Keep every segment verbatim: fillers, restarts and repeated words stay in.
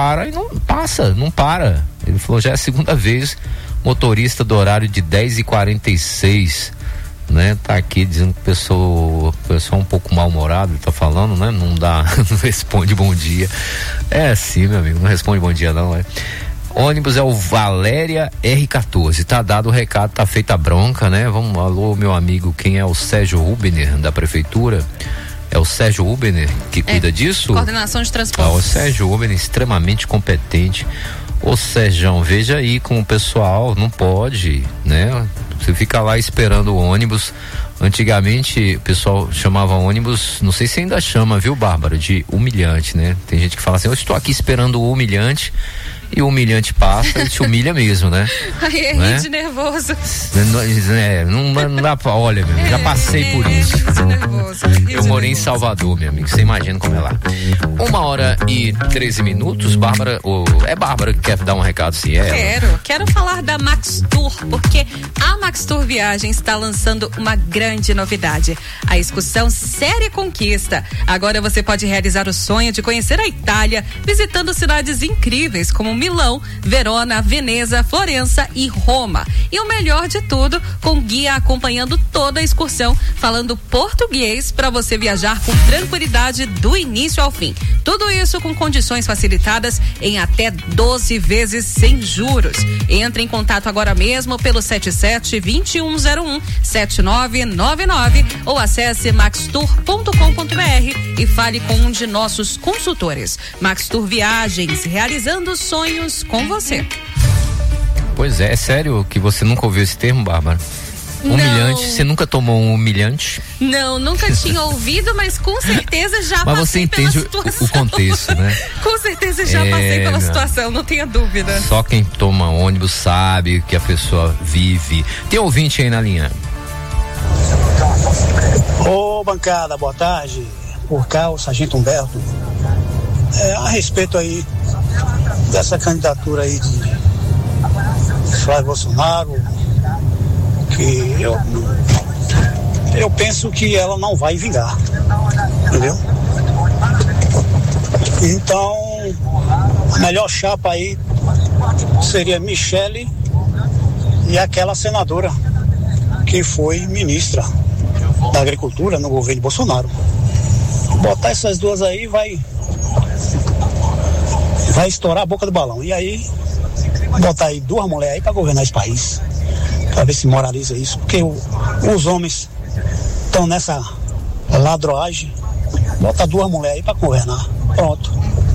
para e não passa, não para. Ele falou, já é a segunda vez, motorista do horário de dez e quarenta e seis, né? Tá aqui dizendo que o pessoal, pessoal um pouco mal-humorado, tá falando, né? Não dá, não responde bom dia. É assim, meu amigo, não responde bom dia não, é. Ônibus é o Valéria R quatorze, tá dado o recado, tá feita a bronca, né? Vamos, alô, meu amigo, quem é o Sérgio Rubner, da prefeitura? É o Sérgio Rubner que cuida é, disso? Coordenação de transporte. Ah, o Sérgio Rubner, extremamente competente. Ô Sérgio, veja aí com o pessoal, não pode, né? Você fica lá esperando o ônibus. Antigamente o pessoal chamava ônibus, não sei se ainda chama, viu, Bárbara, de humilhante, né? Tem gente que fala assim, eu estou aqui esperando o humilhante, e o humilhante passa e te humilha mesmo, né? Aí é né? de nervoso. É, não, não dá pra, olha, meu, já passei é, por isso. É de nervoso, é eu de morei nervoso. em Salvador, meu amigo, você imagina como é lá. Uma hora e treze minutos, Bárbara, oh, é Bárbara que quer dar um recado, sim, é? Quero, quero falar da Max Tour, porque a Max Tour Viagens está lançando uma grande novidade, a excursão Série Conquista. Agora você pode realizar o sonho de conhecer a Itália, visitando cidades incríveis como Milão, Verona, Veneza, Florença e Roma. E o melhor de tudo, com guia acompanhando toda a excursão, falando português para você viajar com tranquilidade do início ao fim. Tudo isso com condições facilitadas em até doze vezes sem juros. Entre em contato agora mesmo pelo sete sete, dois um zero um, sete nove nove nove ou acesse max tour ponto com ponto b r e fale com um de nossos consultores. Max Tour Viagens, realizando sonhos com você. Pois é, é sério que você nunca ouviu esse termo, Bárbara? Humilhante, você nunca tomou um humilhante? Não, nunca tinha ouvido, mas com certeza já mas passei você entende pela o, o contexto, né? Com certeza já é, passei pela não. situação, não tenha dúvida. Só quem toma ônibus sabe que a pessoa vive. Tem ouvinte aí na linha? Ô bancada, boa tarde. Por cá, o Sargento Humberto. É, a respeito aí dessa candidatura aí de Flávio Bolsonaro, que eu, eu penso que ela não vai vingar, entendeu? Então, a melhor chapa aí seria Michele e aquela senadora que foi ministra da Agricultura no governo Bolsonaro. Botar essas duas aí vai vai estourar a boca do balão. E aí, botar aí duas mulheres aí pra governar esse país, pra ver se moraliza isso, porque o, os homens estão nessa ladroagem. Bota duas mulheres aí pra governar. Pronto.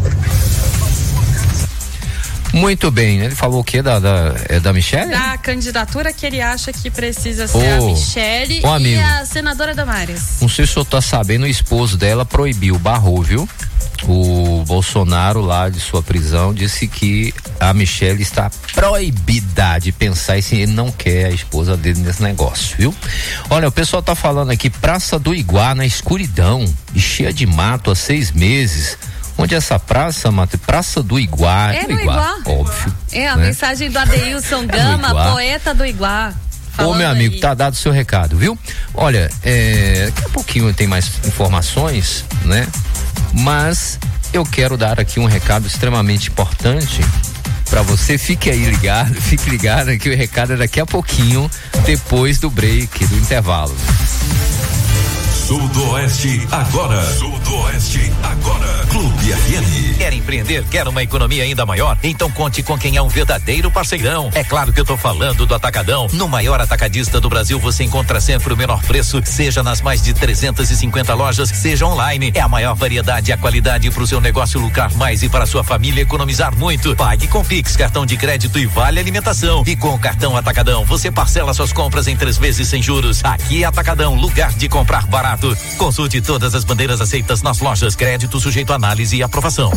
Muito bem, ele falou o quê? Da, da, é da Michele? Da candidatura que ele acha que precisa ser oh, a Michele oh, e amigo, a senadora Damares. Não sei se o senhor tá sabendo, o esposo dela proibiu, barrou, viu? O Bolsonaro lá de sua prisão disse que a Michele está proibida de pensar e se ele não quer a esposa dele nesse negócio, viu? Olha, o pessoal tá falando aqui, Praça do Iguá na escuridão e cheia de mato há seis meses. Onde é essa praça, Matheus? Praça do Iguá. É do no Iguá. Iguá. Óbvio. É a né? mensagem do Adeilson Gama, é poeta do Iguá. Ô, meu amigo, aí. Tá dado o seu recado, viu? Olha, é, daqui a pouquinho tem mais informações, né? Mas eu quero dar aqui um recado extremamente importante pra você. Fique aí ligado, fique ligado que o recado é daqui a pouquinho, depois do break, do intervalo. Sudoeste agora. Sudoeste agora. Clube F M. Quer empreender? Quer uma economia ainda maior? Então conte com quem é um verdadeiro parceirão. É claro que eu tô falando do Atacadão. No maior atacadista do Brasil você encontra sempre o menor preço, seja nas mais de trezentas e cinquenta lojas, seja online. É a maior variedade e a qualidade para o seu negócio lucrar mais e para a sua família economizar muito. Pague com Pix, cartão de crédito e vale alimentação. E com o cartão Atacadão você parcela suas compras em três vezes sem juros. Aqui é Atacadão, lugar de comprar barato. Consulte todas as bandeiras aceitas nas lojas. Crédito sujeito a análise e aprovação.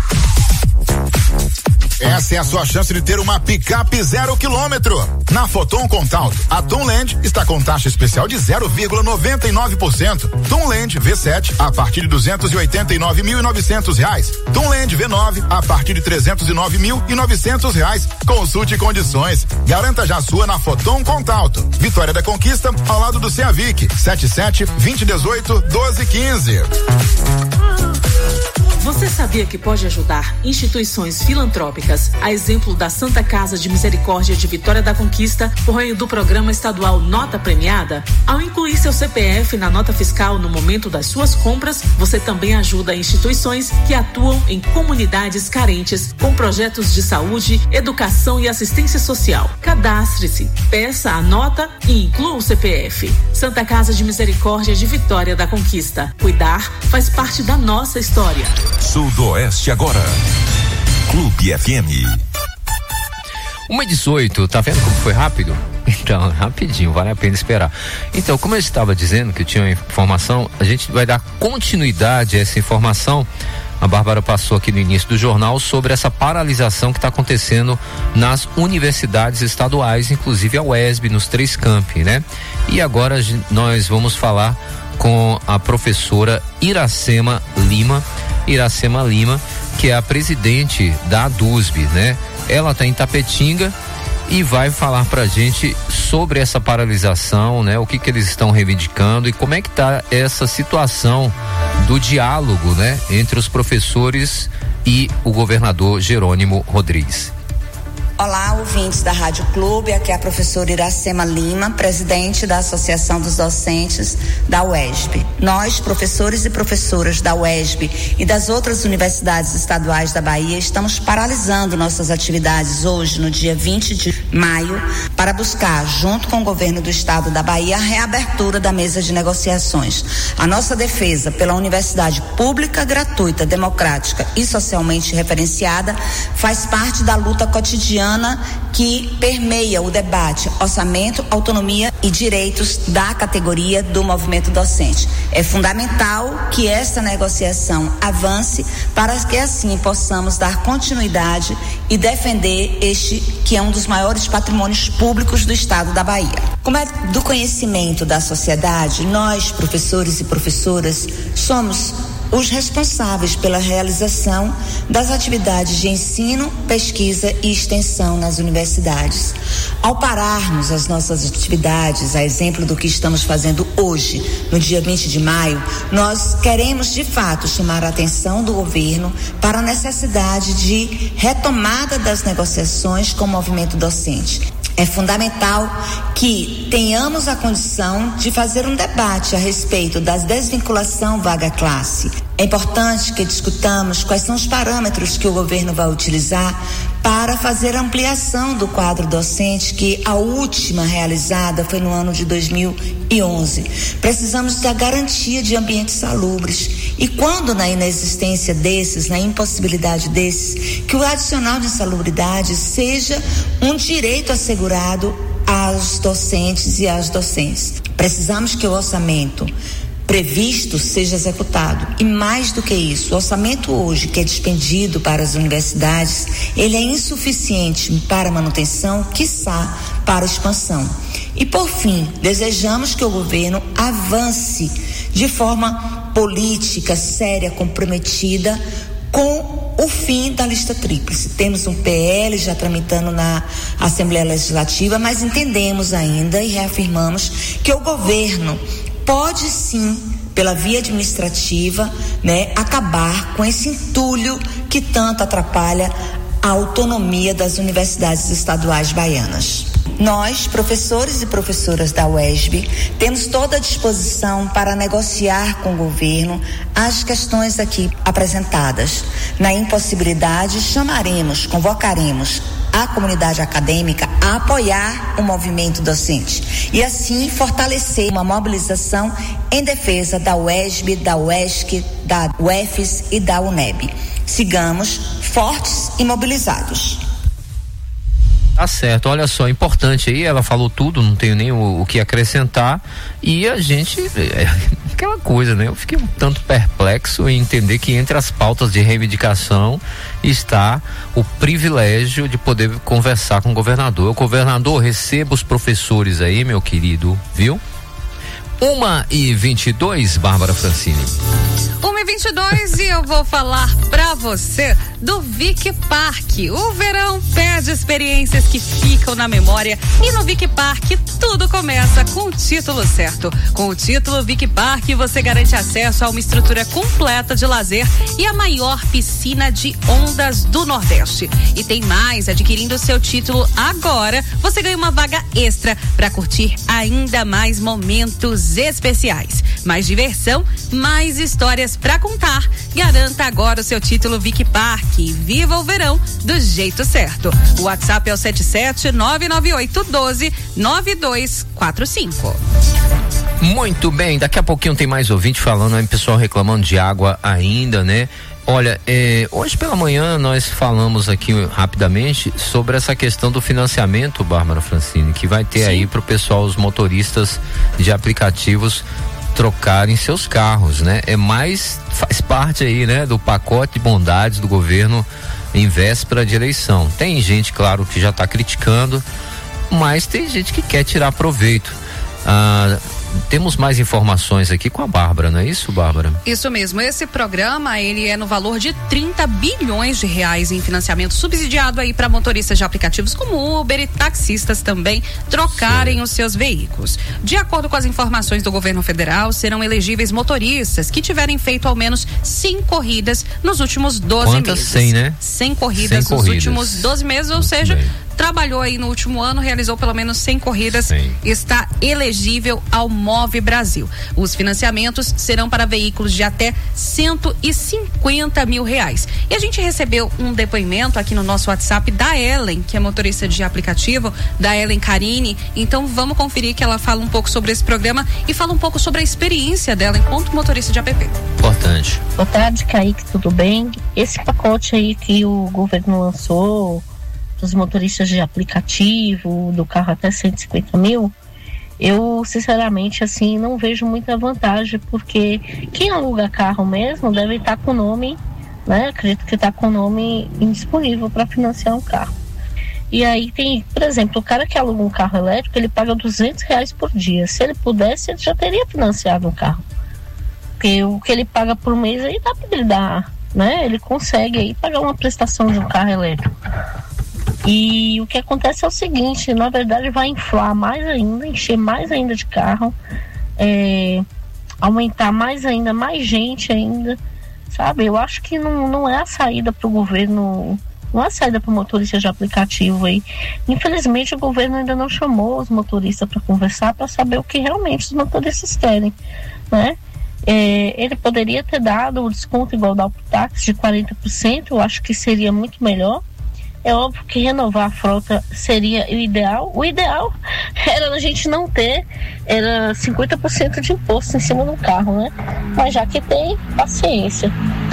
Essa é a sua chance de ter uma picape zero quilômetro. Na Foton Contaut, a Tomland está com taxa especial de zero vírgula noventa e nove por cento. Tomland V sete a partir de duzentos e oitenta e nove mil e novecentos reais. Tomland V nove a partir de trezentos e nove mil e novecentos reais. Consulte condições. Garanta já a sua na Foton Contaut. Vitória da Conquista, ao lado do Ceavic. sete sete, vinte e dezoito, doze, quinze. Você sabia que pode ajudar instituições filantrópicas, a exemplo da Santa Casa de Misericórdia de Vitória da Conquista, por meio do programa estadual Nota Premiada? Ao incluir seu C P F na nota fiscal no momento das suas compras, você também ajuda instituições que atuam em comunidades carentes com projetos de saúde, educação e assistência social. Cadastre-se, peça a nota e inclua o C P F. Santa Casa de Misericórdia de Vitória da Conquista. Cuidar faz parte da nossa história. Sudoeste agora. Clube F M. uma e dezoito, tá vendo como foi rápido? Então, rapidinho, vale a pena esperar. Então, como eu estava dizendo que eu tinha uma informação, a gente vai dar continuidade a essa informação. A Bárbara passou aqui no início do jornal sobre essa paralisação que está acontecendo nas universidades estaduais, inclusive a U E S B, nos três campi, né? E agora nós vamos falar com a professora Iracema Lima, Iracema Lima, que é a presidente da ADUSB, né? Ela está em Tapetinga e vai falar pra gente sobre essa paralisação, né? O que que eles estão reivindicando e como é que tá essa situação do diálogo, né? Entre os professores e o governador Jerônimo Rodrigues. Olá, ouvintes da Rádio Clube, aqui é a professora Iracema Lima, presidente da Associação dos Docentes da U E S B. Nós, professores e professoras da U E S B e das outras universidades estaduais da Bahia, estamos paralisando nossas atividades hoje, no dia vinte de maio, para buscar, junto com o governo do estado da Bahia, a reabertura da mesa de negociações. A nossa defesa pela universidade pública, gratuita, democrática e socialmente referenciada faz parte da luta cotidiana que permeia o debate, orçamento, autonomia e direitos da categoria do movimento docente. É fundamental que essa negociação avance para que assim possamos dar continuidade e defender este que é um dos maiores patrimônios públicos do estado da Bahia. Como é do conhecimento da sociedade, nós, professores e professoras, somos os responsáveis pela realização das atividades de ensino, pesquisa e extensão nas universidades. Ao pararmos as nossas atividades, a exemplo do que estamos fazendo hoje, no dia vinte de maio, nós queremos de fato chamar a atenção do governo para a necessidade de retomada das negociações com o movimento docente. É fundamental que tenhamos a condição de fazer um debate a respeito da desvinculação vaga-classe. É importante que discutamos quais são os parâmetros que o governo vai utilizar para fazer a ampliação do quadro docente, que a última realizada foi no ano de dois mil e onze. Precisamos da garantia de ambientes salubres e quando na inexistência desses, na impossibilidade desses, que o adicional de insalubridade seja um direito assegurado aos docentes e às docentes. Precisamos que o orçamento previsto seja executado. E mais do que isso, o orçamento hoje que é dispendido para as universidades, ele é insuficiente para a manutenção, quiçá para a expansão. E por fim, desejamos que o governo avance de forma política, séria, comprometida com o fim da lista tríplice. Temos um P L já tramitando na Assembleia Legislativa, mas entendemos ainda e reafirmamos que o governo pode sim, pela via administrativa, né, acabar com esse entulho que tanto atrapalha a autonomia das universidades estaduais baianas. Nós, professores e professoras da U E S B, temos toda a disposição para negociar com o governo as questões aqui apresentadas. Na impossibilidade, chamaremos, convocaremos a comunidade acadêmica a apoiar o movimento docente e assim fortalecer uma mobilização em defesa da U E S B, da U E S C, da U F S e da UNEB. Sigamos fortes e mobilizados. Tá certo, olha só, importante aí, ela falou tudo, não tenho nem o, o que acrescentar e a gente, é, aquela coisa, né, eu fiquei um tanto perplexo em entender que entre as pautas de reivindicação está o privilégio de poder conversar com o governador. O governador, receba os professores aí, meu querido, viu? uma e vinte e dois, Bárbara Francini. uma e vinte e dois e eu vou falar pra você do Vic Park. O verão pede experiências que ficam na memória e no Vic Park tudo começa com o título certo. Com o título Vic Park você garante acesso a uma estrutura completa de lazer e a maior piscina de ondas do Nordeste. E tem mais, adquirindo seu título agora, você ganha uma vaga extra para curtir ainda mais momentos especiais. Mais diversão, mais histórias para contar. Garanta agora o seu título Vic Park. Viva o verão do jeito certo. O WhatsApp é o sete sete nove nove oito um dois nove dois quatro cinco. Muito bem, daqui a pouquinho tem mais ouvinte falando aí, pessoal reclamando de água ainda, né? Olha, eh, hoje pela manhã nós falamos aqui rapidamente sobre essa questão do financiamento, Bárbara Francini, que vai ter Sim. aí pro pessoal, os motoristas de aplicativos trocarem seus carros, né? É mais, faz parte aí, né? Do pacote de bondades do governo em véspera de eleição. Tem gente, claro, que já está criticando, mas tem gente que quer tirar proveito. Ah, temos mais informações aqui com a Bárbara, não é isso, Bárbara? Isso mesmo, esse programa, ele é no valor de trinta bilhões de reais em financiamento subsidiado aí para motoristas de aplicativos como Uber e taxistas também trocarem Sim. os seus veículos. De acordo com as informações do governo federal, serão elegíveis motoristas que tiverem feito ao menos cem corridas nos últimos doze Quantas? meses. cem, né? cem corridas cem nos corridas. últimos doze meses, ou Muito seja, bem. trabalhou aí no último ano, realizou pelo menos cem corridas, Sim. está elegível ao Move Brasil. Os financiamentos serão para veículos de até cento e cinquenta mil reais. E a gente recebeu um depoimento aqui no nosso WhatsApp da Ellen, que é motorista de aplicativo, da Ellen Carini. Então vamos conferir que ela fala um pouco sobre esse programa e fala um pouco sobre a experiência dela enquanto motorista de app. Importante. Boa tarde, Kaique, tudo bem? Esse pacote aí que o governo lançou dos motoristas de aplicativo, do carro até cento e cinquenta mil, eu sinceramente assim não vejo muita vantagem, porque quem aluga carro mesmo deve estar com o nome, né? Acredito que está com o nome indisponível para financiar um carro. E aí tem, por exemplo, o cara que aluga um carro elétrico, ele paga duzentos reais por dia. Se ele pudesse, ele já teria financiado um carro, porque o que ele paga por mês aí dá para ele dar, né? Ele consegue aí pagar uma prestação de um carro elétrico. E o que acontece é o seguinte, na verdade vai inflar mais ainda, encher mais ainda de carro, é, aumentar mais ainda, mais gente ainda, sabe? Eu acho que não, não é a saída para o governo, não é a saída para o motorista de aplicativo aí. Infelizmente o governo ainda não chamou os motoristas para conversar, para saber o que realmente os motoristas querem, né? É, ele poderia ter dado o desconto igual da Autotáxi de quarenta por cento, eu acho que seria muito melhor. É óbvio que renovar a frota seria o ideal. O ideal era a gente não ter, era cinquenta por cento de imposto em cima do carro, né? Mas já que tem, paciência.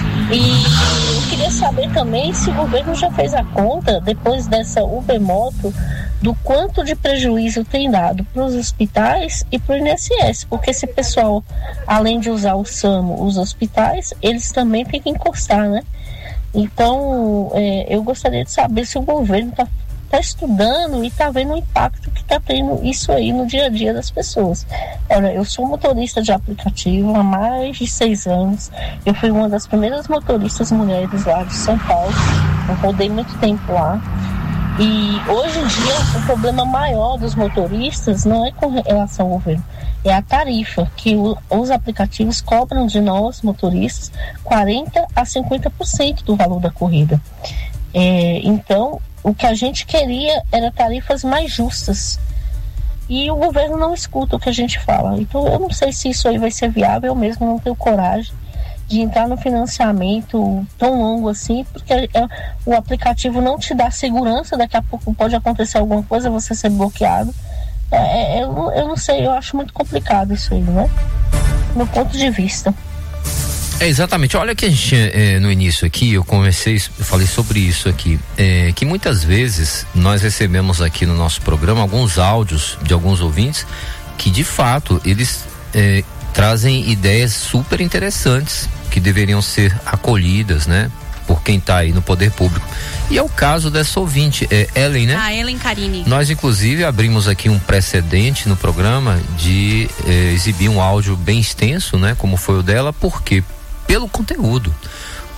E eu queria saber também se o governo já fez a conta, depois dessa Uber Moto, do quanto de prejuízo tem dado para os hospitais e para o I N S S, porque esse pessoal, além de usar o SAMU, os hospitais, eles também têm que encostar, né? Então, é, eu gostaria de saber se o governo está tá estudando e está vendo o impacto que está tendo isso aí no dia a dia das pessoas. Olha, eu sou motorista de aplicativo há mais de seis anos. Eu fui uma das primeiras motoristas mulheres lá de São Paulo. Eu rodei muito tempo lá. E hoje em dia o problema maior dos motoristas não é com relação ao governo, é a tarifa que o, os aplicativos cobram de nós motoristas quarenta a cinquenta por cento do valor da corrida. É, então o que a gente queria era tarifas mais justas e o governo não escuta o que a gente fala. Então eu não sei se isso aí vai ser viável, eu mesmo não tenho coragem de entrar no financiamento tão longo assim, porque é, o aplicativo não te dá segurança, daqui a pouco pode acontecer alguma coisa, você ser bloqueado. É, eu, eu não sei, eu acho muito complicado isso aí, né? Do meu ponto de vista. É, exatamente, olha que a gente é, no início aqui, eu conversei, eu falei sobre isso aqui, é, que muitas vezes nós recebemos aqui no nosso programa alguns áudios de alguns ouvintes que de fato eles é, trazem ideias super interessantes que deveriam ser acolhidas, né? Por quem está aí no poder público. E é o caso dessa ouvinte, é Ellen, né? Ah, Ellen Carini. Nós, inclusive, abrimos aqui um precedente no programa de eh, exibir um áudio bem extenso, né? Como foi o dela, porque pelo conteúdo.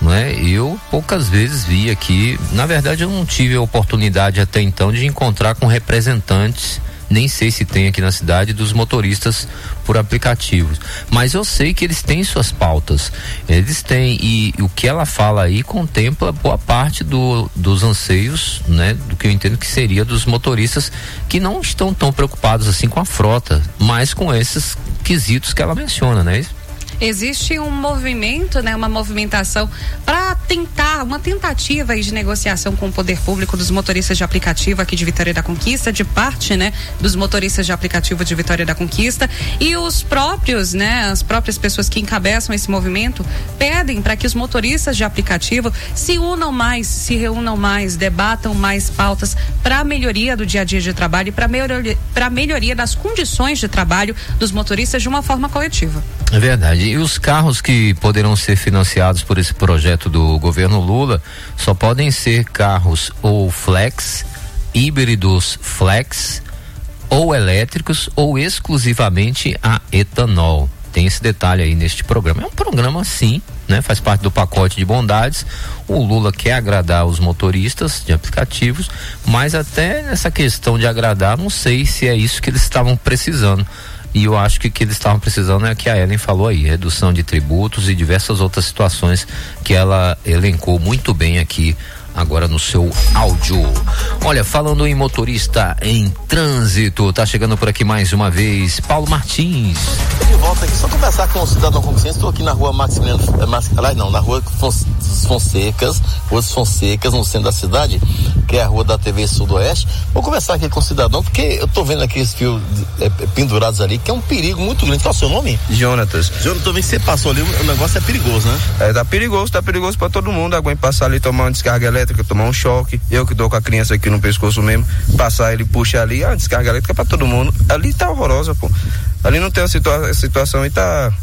né? Eu poucas vezes vi aqui, na verdade eu não tive a oportunidade até então de encontrar com representantes, nem sei se tem aqui na cidade, dos motoristas por aplicativos, mas eu sei que eles têm suas pautas, eles têm, e, e o que ela fala aí contempla boa parte do, dos anseios, né, do que eu entendo que seria dos motoristas que não estão tão preocupados assim com a frota, mas com esses quesitos que ela menciona, né? Existe um movimento, né, uma movimentação para tentar, uma tentativa aí de negociação com o poder público dos motoristas de aplicativo aqui de Vitória da Conquista, de parte, né, dos motoristas de aplicativo de Vitória da Conquista, e os próprios, né, as próprias pessoas que encabeçam esse movimento pedem para que os motoristas de aplicativo se unam mais, se reúnam mais, debatam mais pautas para a melhoria do dia a dia de trabalho e para melhoria, para melhoria das condições de trabalho dos motoristas de uma forma coletiva. É verdade. E os carros que poderão ser financiados por esse projeto do governo Lula só podem ser carros ou flex, híbridos flex, ou elétricos, ou exclusivamente a etanol. Tem esse detalhe aí neste programa. É um programa, sim, né? Faz parte do pacote de bondades. O Lula quer agradar os motoristas de aplicativos, mas até nessa questão de agradar, não sei se é isso que eles estavam precisando. E eu acho que o que eles estavam precisando é o que a Ellen falou aí, redução de tributos e diversas outras situações que ela elencou muito bem aqui agora no seu áudio. Olha, falando em motorista em trânsito, tá chegando por aqui mais uma vez Paulo Martins. De volta aqui, só conversar com o cidadão com consciência. Estou aqui na rua Maximiliano, é, não, na rua dos Fonsecas, rua dos Fonsecas, no centro da cidade, que é a rua da T V Sudoeste. Vou conversar aqui com o cidadão, porque eu tô vendo aqui esses fios é, pendurados ali, que é um perigo muito grande. Qual é o seu nome? Jonatas. Jonatas, também você passou ali, o negócio é perigoso, né? É, tá perigoso, tá perigoso pra todo mundo. Aguenta passar ali, tomar uma descarga elétrica, tomar um choque. Eu que dou com a criança aqui no pescoço mesmo, passar ele, puxa ali, a descarga elétrica pra todo mundo. Ali tá horrorosa, pô. Ali não tem uma situa- situação e tá,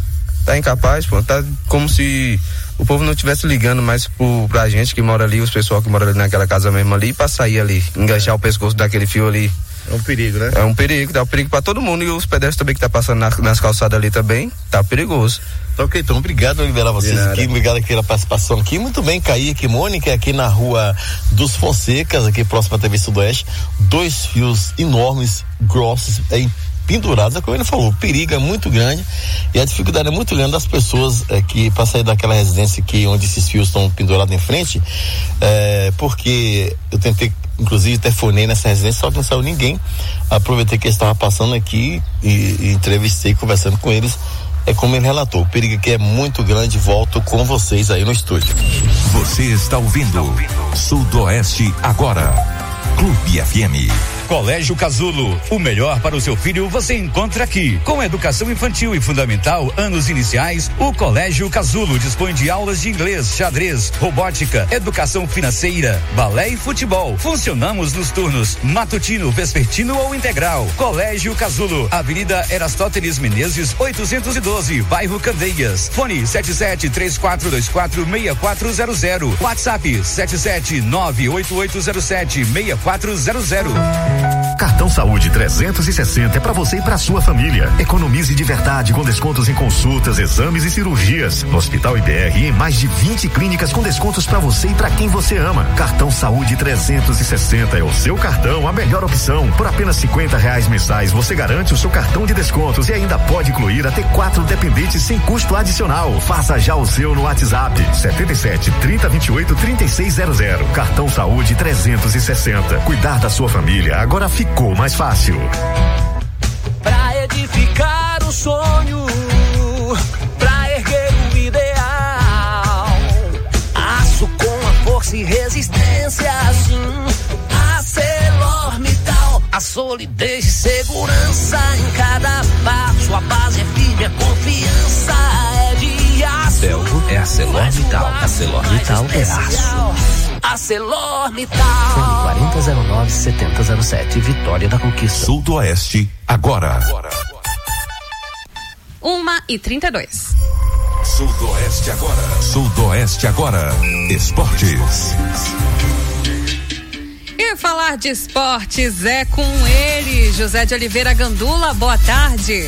tá incapaz, pô. Tá como se o povo não estivesse ligando mais pro, pra gente que mora ali, os pessoal que mora ali naquela casa mesmo ali, pra sair ali, enganchar é. o pescoço daquele fio ali. É um perigo, né? É um perigo, dá um perigo pra todo mundo, e os pedestres também que tá passando na, nas calçadas ali também, tá perigoso. Tá ok, então obrigado por liberar vocês aqui, obrigado aqui pela participação aqui, muito bem, Kaique, Mônica, aqui na rua dos Fonsecas, aqui próximo à T V Sudoeste, dois fios enormes, grossos, é, pendurados, é como ele falou, o perigo é muito grande e a dificuldade é muito grande das pessoas é, que para sair daquela residência aqui onde esses fios estão pendurados em frente, é, porque eu tentei, inclusive telefonei nessa residência, só que não saiu ninguém. Aproveitei que eles estavam passando aqui e, e entrevistei, conversando com eles. É como ele relatou, o perigo aqui é muito grande. Volto com vocês aí no estúdio. Você está ouvindo Sudoeste Agora, Clube F M. Colégio Casulo, o melhor para o seu filho você encontra aqui. Com educação infantil e fundamental, anos iniciais, o Colégio Casulo dispõe de aulas de inglês, xadrez, robótica, educação financeira, balé e futebol. Funcionamos nos turnos matutino, vespertino ou integral. Colégio Casulo, Avenida Erastótenes Menezes, oitocentos e doze, bairro Candeias. Fone sete sete três quatro dois quatro seis quatro zero zero. WhatsApp sete sete nove oito oito zero sete seis quatro zero zero. Cartão Saúde trezentos e sessenta é para você e para sua família. Economize de verdade com descontos em consultas, exames e cirurgias. No Hospital I B R e em mais de vinte clínicas com descontos para você e para quem você ama. Cartão Saúde trezentos e sessenta é o seu cartão, a melhor opção. Por apenas cinquenta reais mensais você garante o seu cartão de descontos e ainda pode incluir até quatro dependentes sem custo adicional. Faça já o seu no WhatsApp setenta e sete, trinta, vinte e oito, trinta e seis zero zero. Cartão Saúde trezentos e sessenta. Cuidar da sua família agora ficou mais fácil. Pra edificar o sonho, pra erguer o ideal, aço com a força e resistência, assim, ArcelorMittal, a solidez e segurança em cada passo, a base é firme, a confiança é de aço. Belgo é ArcelorMittal, ArcelorMittal é aço. ArcelorMittal. Fone quarenta zero nove, setenta zero sete, Vitória da Conquista. Sudoeste Agora. Uma e trinta e dois. Sudoeste Agora. Sudoeste Agora. Esportes. E falar de esportes é com ele, José de Oliveira Gandula. Boa tarde.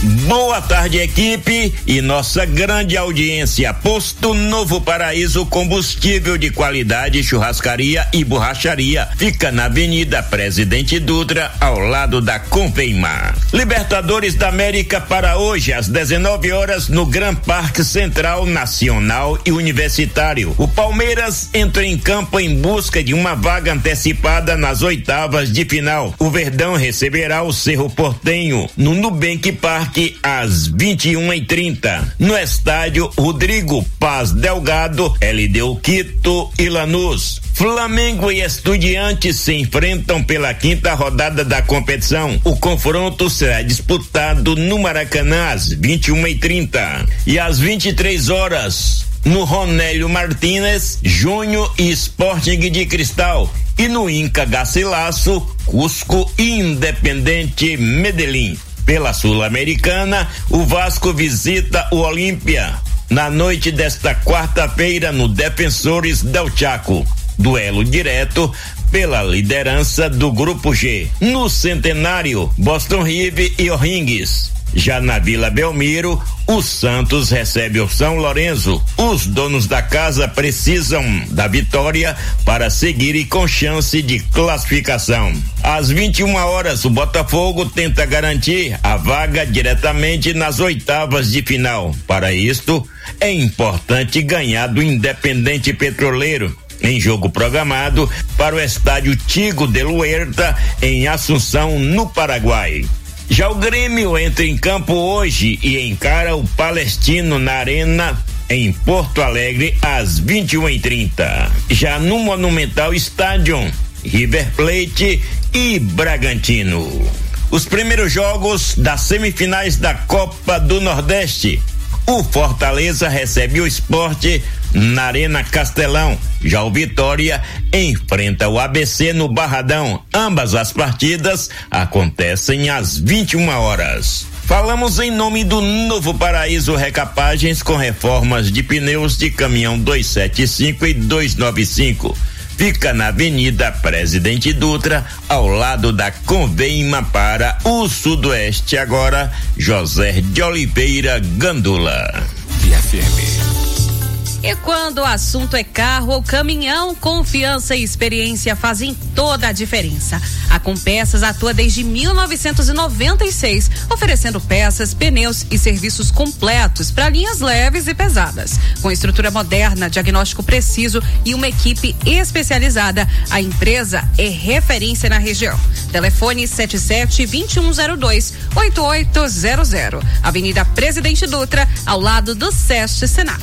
Boa tarde, equipe e nossa grande audiência. Posto Novo Paraíso, combustível de qualidade, churrascaria e borracharia. Fica na Avenida Presidente Dutra, ao lado da Conveimar. Libertadores da América para hoje, às dezenove horas, no Gran Parque Central, Nacional e Universitário. O Palmeiras entra em campo em busca de uma vaga antecipada nas oitavas de final. O Verdão receberá o Cerro Porteño no Nubank Park às vinte e uma e trinta. No estádio Rodrigo Paz Delgado, L D U Quito e Lanús. Flamengo e Estudiantes se enfrentam pela quinta rodada da competição. O confronto será disputado no Maracanã às vinte e uma e trinta. E às vinte e três horas, no Ronélio Martínez, Júnior e Sporting de Cristal. E no Inca Garcilaso, Cusco e Independente Medellín. Pela Sul-Americana, o Vasco visita o Olímpia na noite desta quarta-feira no Defensores del Chaco. Duelo direto pela liderança do Grupo G. No Centenário, Boston River e O'Higgins. Já na Vila Belmiro, o Santos recebe o São Lourenço. Os donos da casa precisam da vitória para seguirem com chance de classificação. Às vinte e uma horas, o Botafogo tenta garantir a vaga diretamente nas oitavas de final. Para isto, é importante ganhar do Independente Petroleiro, em jogo programado para o estádio Tigo de Luerta, em Assunção, no Paraguai. Já o Grêmio entra em campo hoje e encara o Palestino na Arena, em Porto Alegre, às vinte e uma e trinta. Já no Monumental Stadium, River Plate e Bragantino. Os primeiros jogos das semifinais da Copa do Nordeste. O Fortaleza recebe o Sport na Arena Castelão. Já o Vitória enfrenta o A B C no Barradão. Ambas as partidas acontecem às vinte e uma horas. Falamos em nome do Novo Paraíso Recapagens, com reformas de pneus de caminhão duzentos e setenta e cinco e duzentos e noventa e cinco. Fica na Avenida Presidente Dutra, ao lado da Conveima, para o Sudoeste. Agora, José de Oliveira Gandula. F M. E quando o assunto é carro ou caminhão, confiança e experiência fazem toda a diferença. A Compeças atua desde mil novecentos e noventa e seis, oferecendo peças, pneus e serviços completos para linhas leves e pesadas. Com estrutura moderna, diagnóstico preciso e uma equipe especializada, a empresa é referência na região. Telefone sete sete, dois um zero dois, oito oito zero zero. Avenida Presidente Dutra, ao lado do SESC Senat.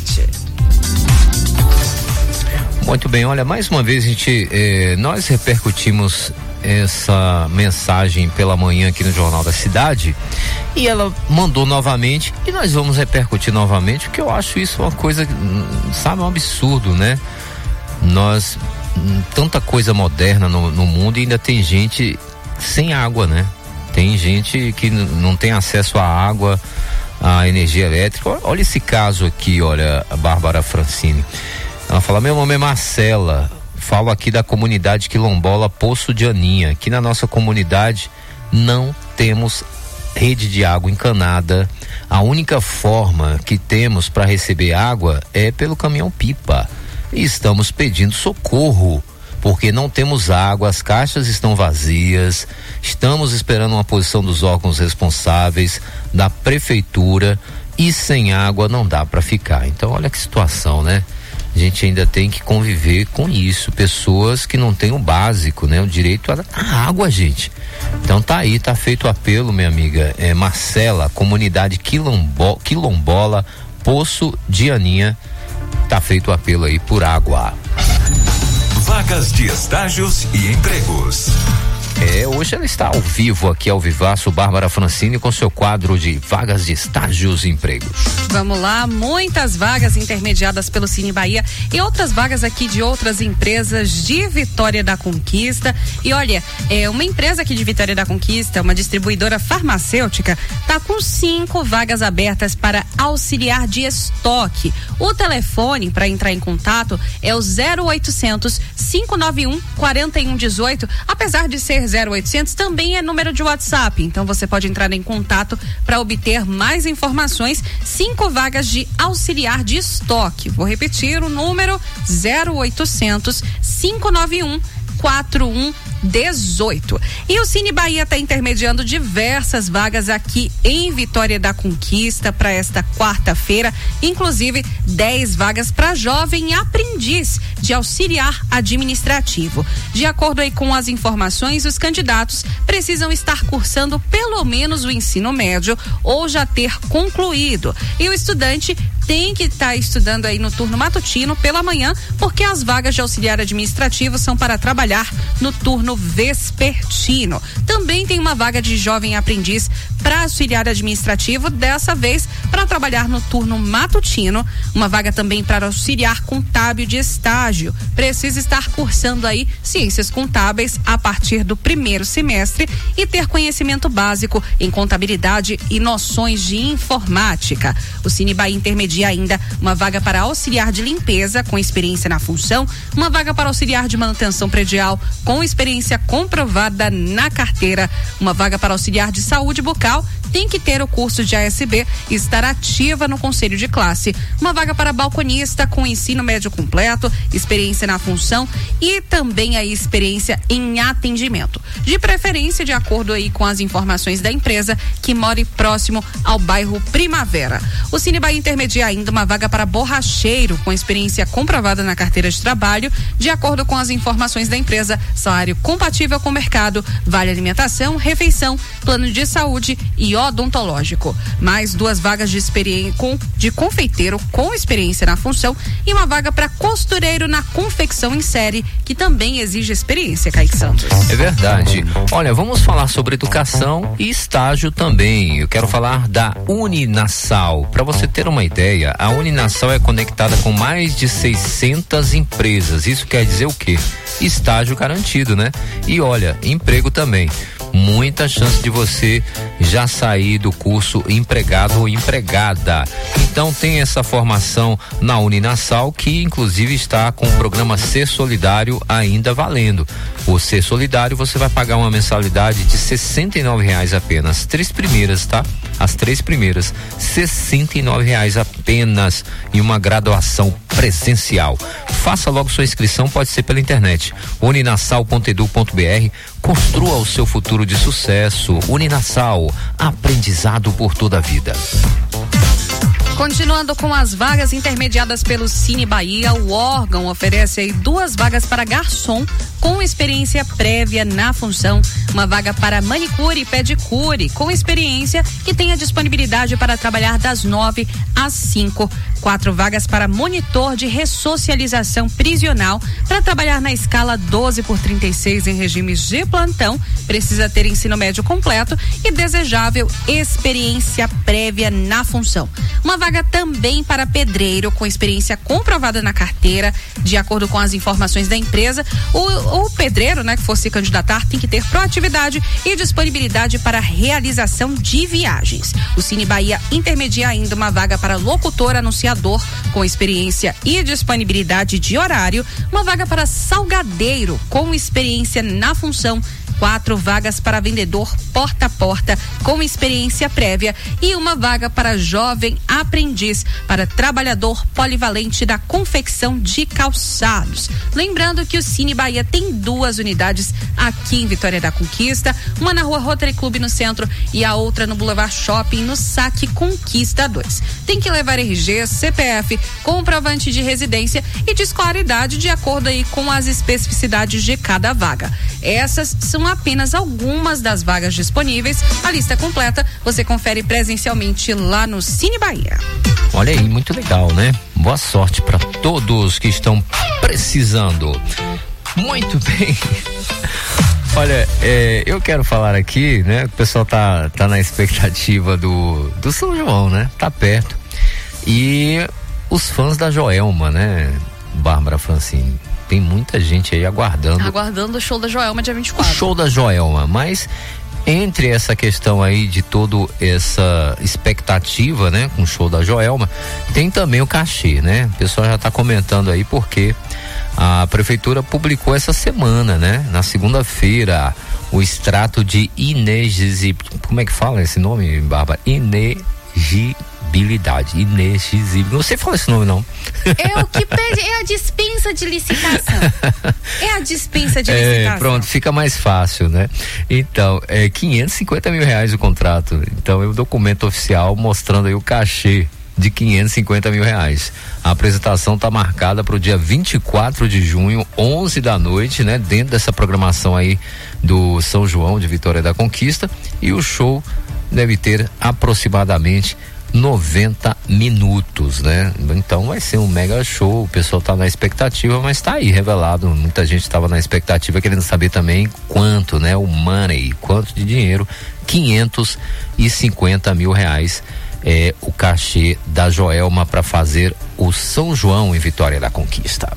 Muito bem, olha, mais uma vez a gente, eh, nós repercutimos essa mensagem pela manhã aqui no Jornal da Cidade e ela mandou novamente e nós vamos repercutir novamente, porque eu acho isso uma coisa, sabe, um absurdo, né? Nós, tanta coisa moderna no, no mundo e ainda tem gente sem água, né? Tem gente que n- não tem acesso à água, à energia elétrica. Olha esse caso aqui, olha, a Bárbara Francini. Ela fala: meu nome é Marcela, falo aqui da comunidade quilombola Poço de Aninha. Aqui na nossa comunidade não temos rede de água encanada. A única forma que temos para receber água é pelo caminhão-pipa. E estamos pedindo socorro, porque não temos água, as caixas estão vazias, estamos esperando uma posição dos órgãos responsáveis, da prefeitura, e sem água não dá para ficar. Então olha que situação, né? A gente ainda tem que conviver com isso, pessoas que não têm o básico, né? O direito à água, gente. Então tá aí, tá feito o apelo, minha amiga é, Marcela, comunidade quilombo, quilombola, Poço de Aninha, tá feito o apelo aí por água. Vagas de estágios e empregos. É, hoje ela está ao vivo aqui, ao vivaço, Bárbara Francini, com seu quadro de vagas de estágios e empregos. Vamos lá, muitas vagas intermediadas pelo Cine Bahia e outras vagas aqui de outras empresas de Vitória da Conquista. E olha, é uma empresa aqui de Vitória da Conquista, uma distribuidora farmacêutica, tá com cinco vagas abertas para auxiliar de estoque. O telefone para entrar em contato é o zero oitocentos, cinco nove um, quatro um um oito, apesar de ser zero oitocentos também é número de WhatsApp, então você pode entrar em contato para obter mais informações. Cinco vagas de auxiliar de estoque. Vou repetir o número: zero oitocentos, cinco nove um, quatro um dezoito. E o Cine Bahia está intermediando diversas vagas aqui em Vitória da Conquista para esta quarta-feira, inclusive dez vagas para jovem aprendiz de auxiliar administrativo. De acordo aí com as informações, os candidatos precisam estar cursando pelo menos o ensino médio ou já ter concluído. E o estudante tem que estar tá estudando aí no turno matutino pela manhã, porque as vagas de auxiliar administrativo são para trabalhar no turno vespertino. Também tem uma vaga de jovem aprendiz para auxiliar administrativo, dessa vez para trabalhar no turno matutino. Uma vaga também para auxiliar contábil de estágio. Precisa estar cursando aí ciências contábeis a partir do primeiro semestre e ter conhecimento básico em contabilidade e noções de informática. O Cine Bahia intermedia ainda uma vaga para auxiliar de limpeza com experiência na função, uma vaga para auxiliar de manutenção predial com experiência comprovada na carteira, uma vaga para auxiliar de saúde bucal, tem que ter o curso de A S B e estar ativa no conselho de classe, uma vaga para balconista com ensino médio completo, experiência na função e também a experiência em atendimento, de preferência de acordo aí com as informações da empresa, que more próximo ao bairro Primavera. O Cine Bahia intermedia ainda uma vaga para borracheiro com experiência comprovada na carteira de trabalho, de acordo com as informações da empresa, salário compatível com o mercado, vale alimentação, refeição, plano de saúde e odontológico. Mais duas vagas de experiência com, de confeiteiro com experiência na função e uma vaga para costureiro na confecção em série, que também exige experiência, Kaique Santos. É verdade. Olha, vamos falar sobre educação e estágio também. Eu quero falar da Uninasal. Para você ter uma ideia, a Uninasal é conectada com mais de seiscentas empresas. Isso quer dizer o quê? Estágio garantido, né? E olha, emprego também. Muita chance de você já sair do curso empregado ou empregada. Então tem essa formação na Uninasal, que inclusive está com o programa Ser Solidário ainda valendo. O Ser Solidário, você vai pagar uma mensalidade de sessenta e nove reais apenas. As três primeiras, tá? As três primeiras, sessenta e nove reais apenas, e uma graduação presencial. Faça logo sua inscrição, pode ser pela internet. uninasal ponto edu ponto br. Construa o seu futuro de sucesso. Uninasal, aprendizado por toda a vida. Continuando com as vagas intermediadas pelo Cine Bahia, o órgão oferece aí duas vagas para garçom com experiência prévia na função, uma vaga para manicure e pedicure com experiência que tenha disponibilidade para trabalhar das nove às cinco, quatro vagas para monitor de ressocialização prisional para trabalhar na escala doze por trinta e seis em regimes de plantão, precisa ter ensino médio completo e desejável experiência prévia na função. Uma vaga também para pedreiro com experiência comprovada na carteira, de acordo com as informações da empresa. O, o pedreiro, né, que for se candidatar, tem que ter proatividade e disponibilidade para realização de viagens. O Cine Bahia intermedia ainda uma vaga para locutor anunciador com experiência e disponibilidade de horário, uma vaga para salgadeiro com experiência na função, quatro vagas para vendedor porta a porta com experiência prévia e uma vaga para jovem aprendiz para trabalhador polivalente da confecção de calçados. Lembrando que o Cine Bahia tem duas unidades aqui em Vitória da Conquista, uma na rua Rotary Club no centro e a outra no Boulevard Shopping no Saque Conquista dois. Tem que levar R G, C P F, comprovante de residência e de escolaridade de acordo aí com as especificidades de cada vaga. Essas são apenas algumas das vagas disponíveis. A lista completa você confere presencialmente lá no Cine Bahia. Olha aí, muito legal, né? Boa sorte para todos que estão precisando. Muito bem. Olha, é, eu quero falar aqui, né? O pessoal tá, tá na expectativa do, do São João, né? Tá perto. E os fãs da Joelma, né? Bárbara Francini. Tem muita gente aí aguardando. Aguardando o show da Joelma dia vinte e quatro. O show da Joelma, mas entre essa questão aí de toda essa expectativa, né, com o show da Joelma, tem também o cachê, né? O pessoal já tá comentando aí porque A prefeitura publicou essa semana, né? Na segunda-feira, o extrato de inexigibilidade. Como é que fala esse nome, Bárbara? Inegibilidade. Inegibilidade. Não sei falar esse nome, não. É o que pede, é a dispensa de licitação. É a dispensa de é, licitação. Pronto, fica mais fácil, né? Então, é quinhentos e cinquenta mil reais o contrato. Então, é o documento oficial mostrando aí o cachê de quinhentos e cinquenta mil reais. A apresentação está marcada para o dia vinte e quatro de junho, onze da noite, né? Dentro dessa programação aí do São João de Vitória da Conquista, e o show deve ter aproximadamente noventa minutos, né? Então vai ser um mega show, o pessoal tá na expectativa, mas tá aí revelado, muita gente estava na expectativa querendo saber também quanto, né? O money, quanto de dinheiro, quinhentos e cinquenta mil reais é o cachê da Joelma para fazer o São João em Vitória da Conquista.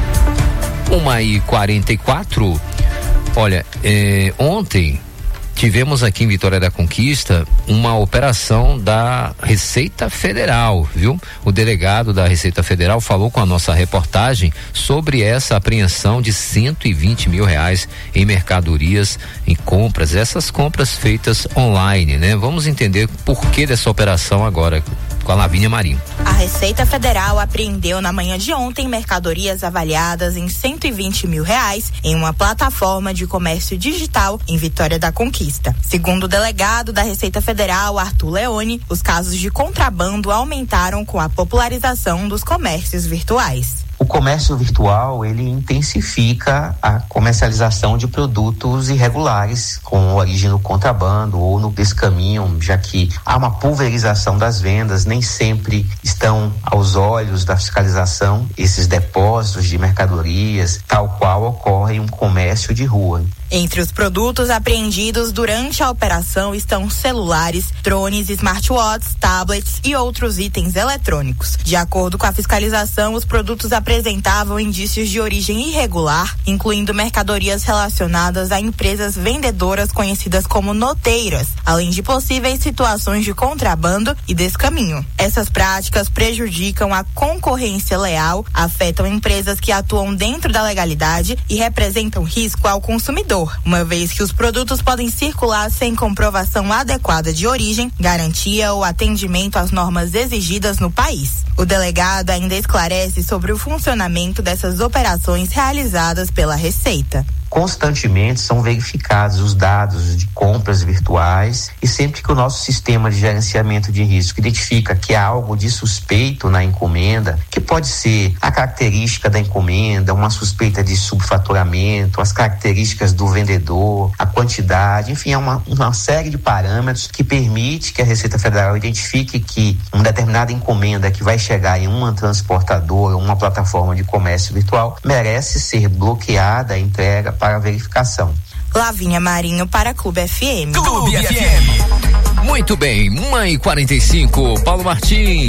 Uma e quarenta e quatro. Olha, é, ontem tivemos aqui em Vitória da Conquista uma operação da Receita Federal, viu? O delegado da Receita Federal falou com a nossa reportagem sobre essa apreensão de cento e vinte mil reais em mercadorias, em compras, essas compras feitas online, né? Vamos entender por que dessa operação agora com a Lavínia Marinho. A Receita Federal apreendeu na manhã de ontem mercadorias avaliadas em cento e vinte mil reais em uma plataforma de comércio digital em Vitória da Conquista. Segundo o delegado da Receita Federal, Arthur Leone, os casos de contrabando aumentaram com a popularização dos comércios virtuais. O comércio virtual, ele intensifica a comercialização de produtos irregulares com origem no contrabando ou no descaminho, já que há uma pulverização das vendas, nem sempre estão aos olhos da fiscalização esses depósitos de mercadorias, tal qual ocorre em um comércio de rua. Entre os produtos apreendidos durante a operação estão celulares, drones, smartwatches, tablets e outros itens eletrônicos. De acordo com a fiscalização, os produtos apresentavam indícios de origem irregular, incluindo mercadorias relacionadas a empresas vendedoras conhecidas como noteiras, além de possíveis situações de contrabando e descaminho. Essas práticas prejudicam a concorrência leal, afetam empresas que atuam dentro da legalidade e representam risco ao consumidor, uma vez que os produtos podem circular sem comprovação adequada de origem, garantia ou atendimento às normas exigidas no país. O delegado ainda esclarece sobre o funcionamento dessas operações realizadas pela Receita. Constantemente são verificados os dados de compras virtuais e sempre que o nosso sistema de gerenciamento de risco identifica que há algo de suspeito na encomenda, que pode ser a característica da encomenda, uma suspeita de subfaturamento, as características do vendedor, a quantidade, enfim, é uma, uma série de parâmetros que permite que a Receita Federal identifique que uma determinada encomenda que vai chegar em uma transportadora, uma plataforma de comércio virtual, merece ser bloqueada a entrega para verificação. Lavínia Marinho para Clube F M. Clube F M. Muito bem, uma e quarenta e cinco, Paulo Martins.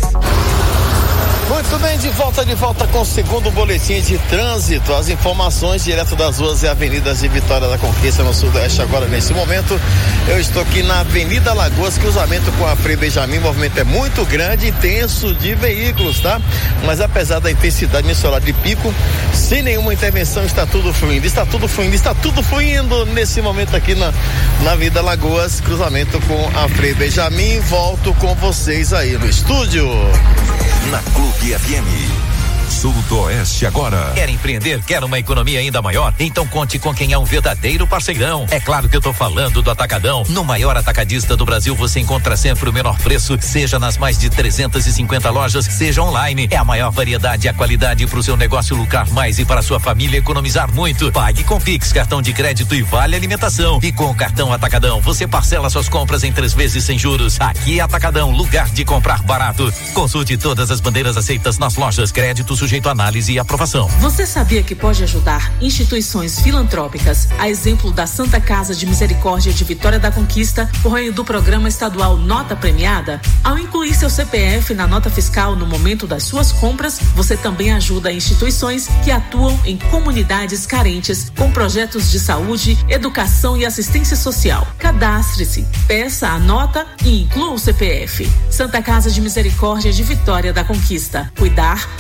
Muito bem, de volta, de volta com o segundo boletim de trânsito. As informações direto das ruas e avenidas de Vitória da Conquista, no sudoeste. Agora, nesse momento, eu estou aqui na Avenida Lagoas, cruzamento com a Frei Benjamin. O movimento é muito grande e intenso de veículos, tá? Mas apesar da intensidade nesse horário de pico, sem nenhuma intervenção, está tudo fluindo, está tudo fluindo, está tudo fluindo nesse momento aqui na, na Avenida Lagoas, cruzamento com a Frei Benjamin. Volto com vocês aí no estúdio. Na Clube F M. Sudoeste agora. Quer empreender? Quer uma economia ainda maior? Então conte com quem é um verdadeiro parceirão. É claro que eu tô falando do Atacadão. No maior atacadista do Brasil, você encontra sempre o menor preço, seja nas mais de trezentas e cinquenta lojas, seja online. É a maior variedade e a qualidade para o seu negócio lucrar mais e para sua família economizar muito. Pague com Pix, cartão de crédito e vale alimentação. E com o cartão Atacadão, você parcela suas compras em três vezes sem juros. Aqui é Atacadão, lugar de comprar barato. Consulte todas as bandeiras aceitas nas lojas. Crédito sujeito a análise e aprovação. Você sabia que pode ajudar instituições filantrópicas, a exemplo da Santa Casa de Misericórdia de Vitória da Conquista, por meio do programa estadual Nota Premiada? Ao incluir seu C P F na nota fiscal no momento das suas compras, você também ajuda instituições que atuam em comunidades carentes com projetos de saúde, educação e assistência social. Cadastre-se, peça a nota e inclua o C P F. Santa Casa de Misericórdia de Vitória da Conquista. Cuidar faz parte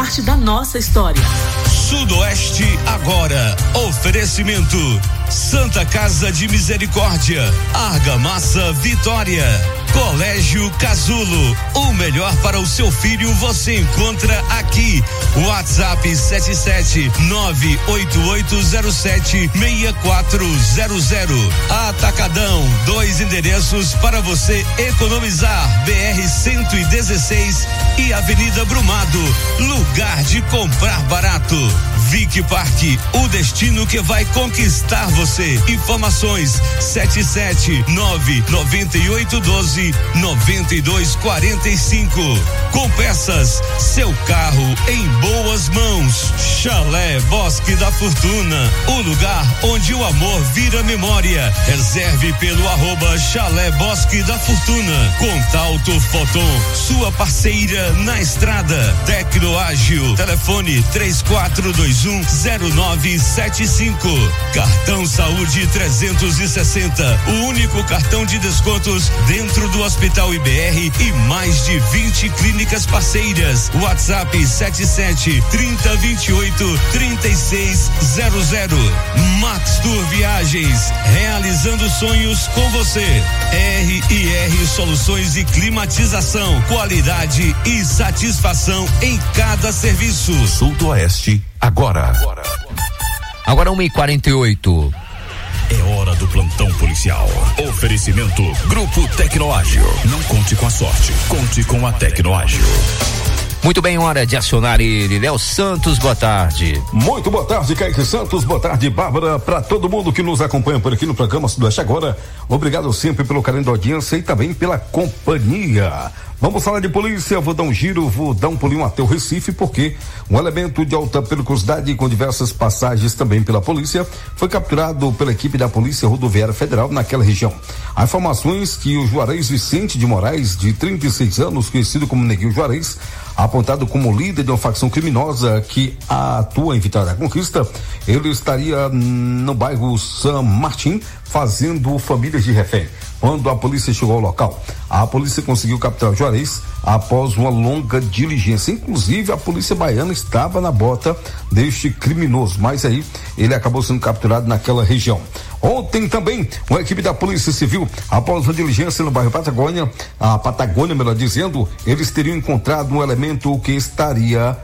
parte da nossa história. Sudoeste agora. Oferecimento Santa Casa de Misericórdia, Argamassa Vitória, Colégio Casulo. O melhor para o seu filho você encontra aqui. WhatsApp sete sete nove oito oito zero sete seis quatro zero zero. Atacadão, dois endereços para você economizar. B R cento e dezesseis e Avenida Brumado. Lugar de comprar barato. Vic Parque, o destino que vai conquistar você. Informações sete sete nove nove oito um dois nove dois quatro cinco. Com peças, seu carro em boas mãos. Chalé Bosque da Fortuna, o lugar onde o amor vira memória. Reserve pelo arroba Chalé Bosque da Fortuna. Contalto Foton, sua parceira na estrada. Tecnoágil, telefone três quatro dois um zero nove sete cinco. Cartão Saúde trezentos e sessenta, o único cartão de descontos dentro do Hospital I B R e mais de vinte clínicas parceiras. WhatsApp sete sete trinta vinte e oito trinta e seis zero zero. Max Tour Viagens, realizando sonhos com você. R e R Soluções e Climatização, qualidade e satisfação em cada serviço. Sudoeste agora. Agora uma e quarenta e oito. É hora do plantão policial. Oferecimento Grupo Tecnoágil. Não conte com a sorte, conte com a Tecnoágil. Muito bem, hora de acionar ele. Léo Santos, boa tarde. Muito boa tarde, Kaique Santos, boa tarde, Bárbara, para todo mundo que nos acompanha por aqui no programa Sudoeste Agora. Obrigado sempre pelo carinho da audiência e também pela companhia. Vamos falar de polícia, vou dar um giro, vou dar um pulinho até o Recife, porque um elemento de alta periculosidade com diversas passagens também pela polícia foi capturado pela equipe da Polícia Rodoviária Federal naquela região. Há informações que o Juarez Vicente de Moraes, de trinta e seis anos, conhecido como Neguinho Juarez, apontado como líder de uma facção criminosa que atua em Vitória da Conquista, ele estaria no bairro San Martín fazendo famílias de refém. Quando a polícia chegou ao local, a polícia conseguiu capturar o Juarez após uma longa diligência. Inclusive, a polícia baiana estava na bota deste criminoso, mas aí ele acabou sendo capturado naquela região. Ontem também, uma equipe da Polícia Civil, após uma diligência no bairro Patagônia, a Patagônia, melhor dizendo, eles teriam encontrado um elemento que estaria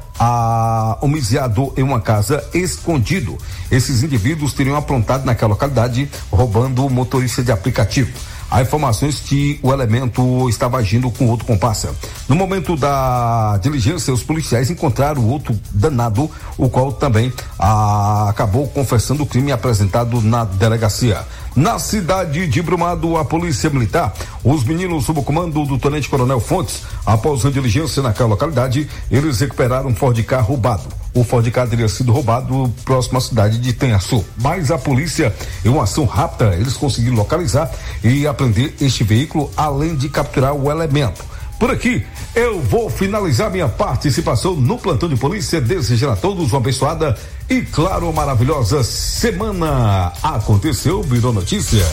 a homicidiado em uma casa escondido. Esses indivíduos teriam aprontado naquela localidade, roubando o motorista de aplicativo. Há informações que o elemento estava agindo com outro comparsa. No momento da diligência, os policiais encontraram outro danado, o qual também ah, acabou confessando o crime apresentado na delegacia. Na cidade de Brumado, a polícia militar, os meninos sob o comando do Tenente Coronel Fontes, após a diligência naquela localidade, eles recuperaram um Ford Ka roubado. O Ford Ka teria sido roubado próximo à cidade de Tenhaçu. Mas a polícia, em uma ação rápida, eles conseguiram localizar e apreender este veículo, além de capturar o elemento. Por aqui, eu vou finalizar minha participação no plantão de polícia, desejando a todos uma abençoada e, claro, uma maravilhosa semana. Aconteceu, virou notícia.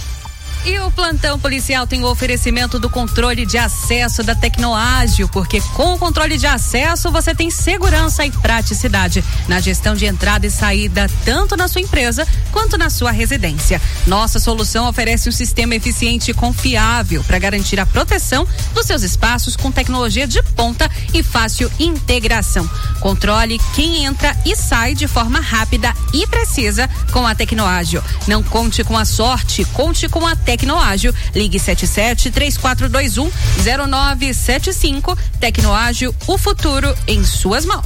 E o plantão policial tem o oferecimento do controle de acesso da Tecnoágil, porque com o controle de acesso você tem segurança e praticidade na gestão de entrada e saída, tanto na sua empresa quanto na sua residência. Nossa solução oferece um sistema eficiente e confiável para garantir a proteção dos seus espaços com tecnologia de ponta e fácil integração. Controle quem entra e sai de forma rápida e precisa com a Tecnoágil. Não conte com a sorte, conte com a Tecnoágil. Ligue sete sete três quatro dois um zero nove sete cinco. Tecnoágil, o futuro em suas mãos.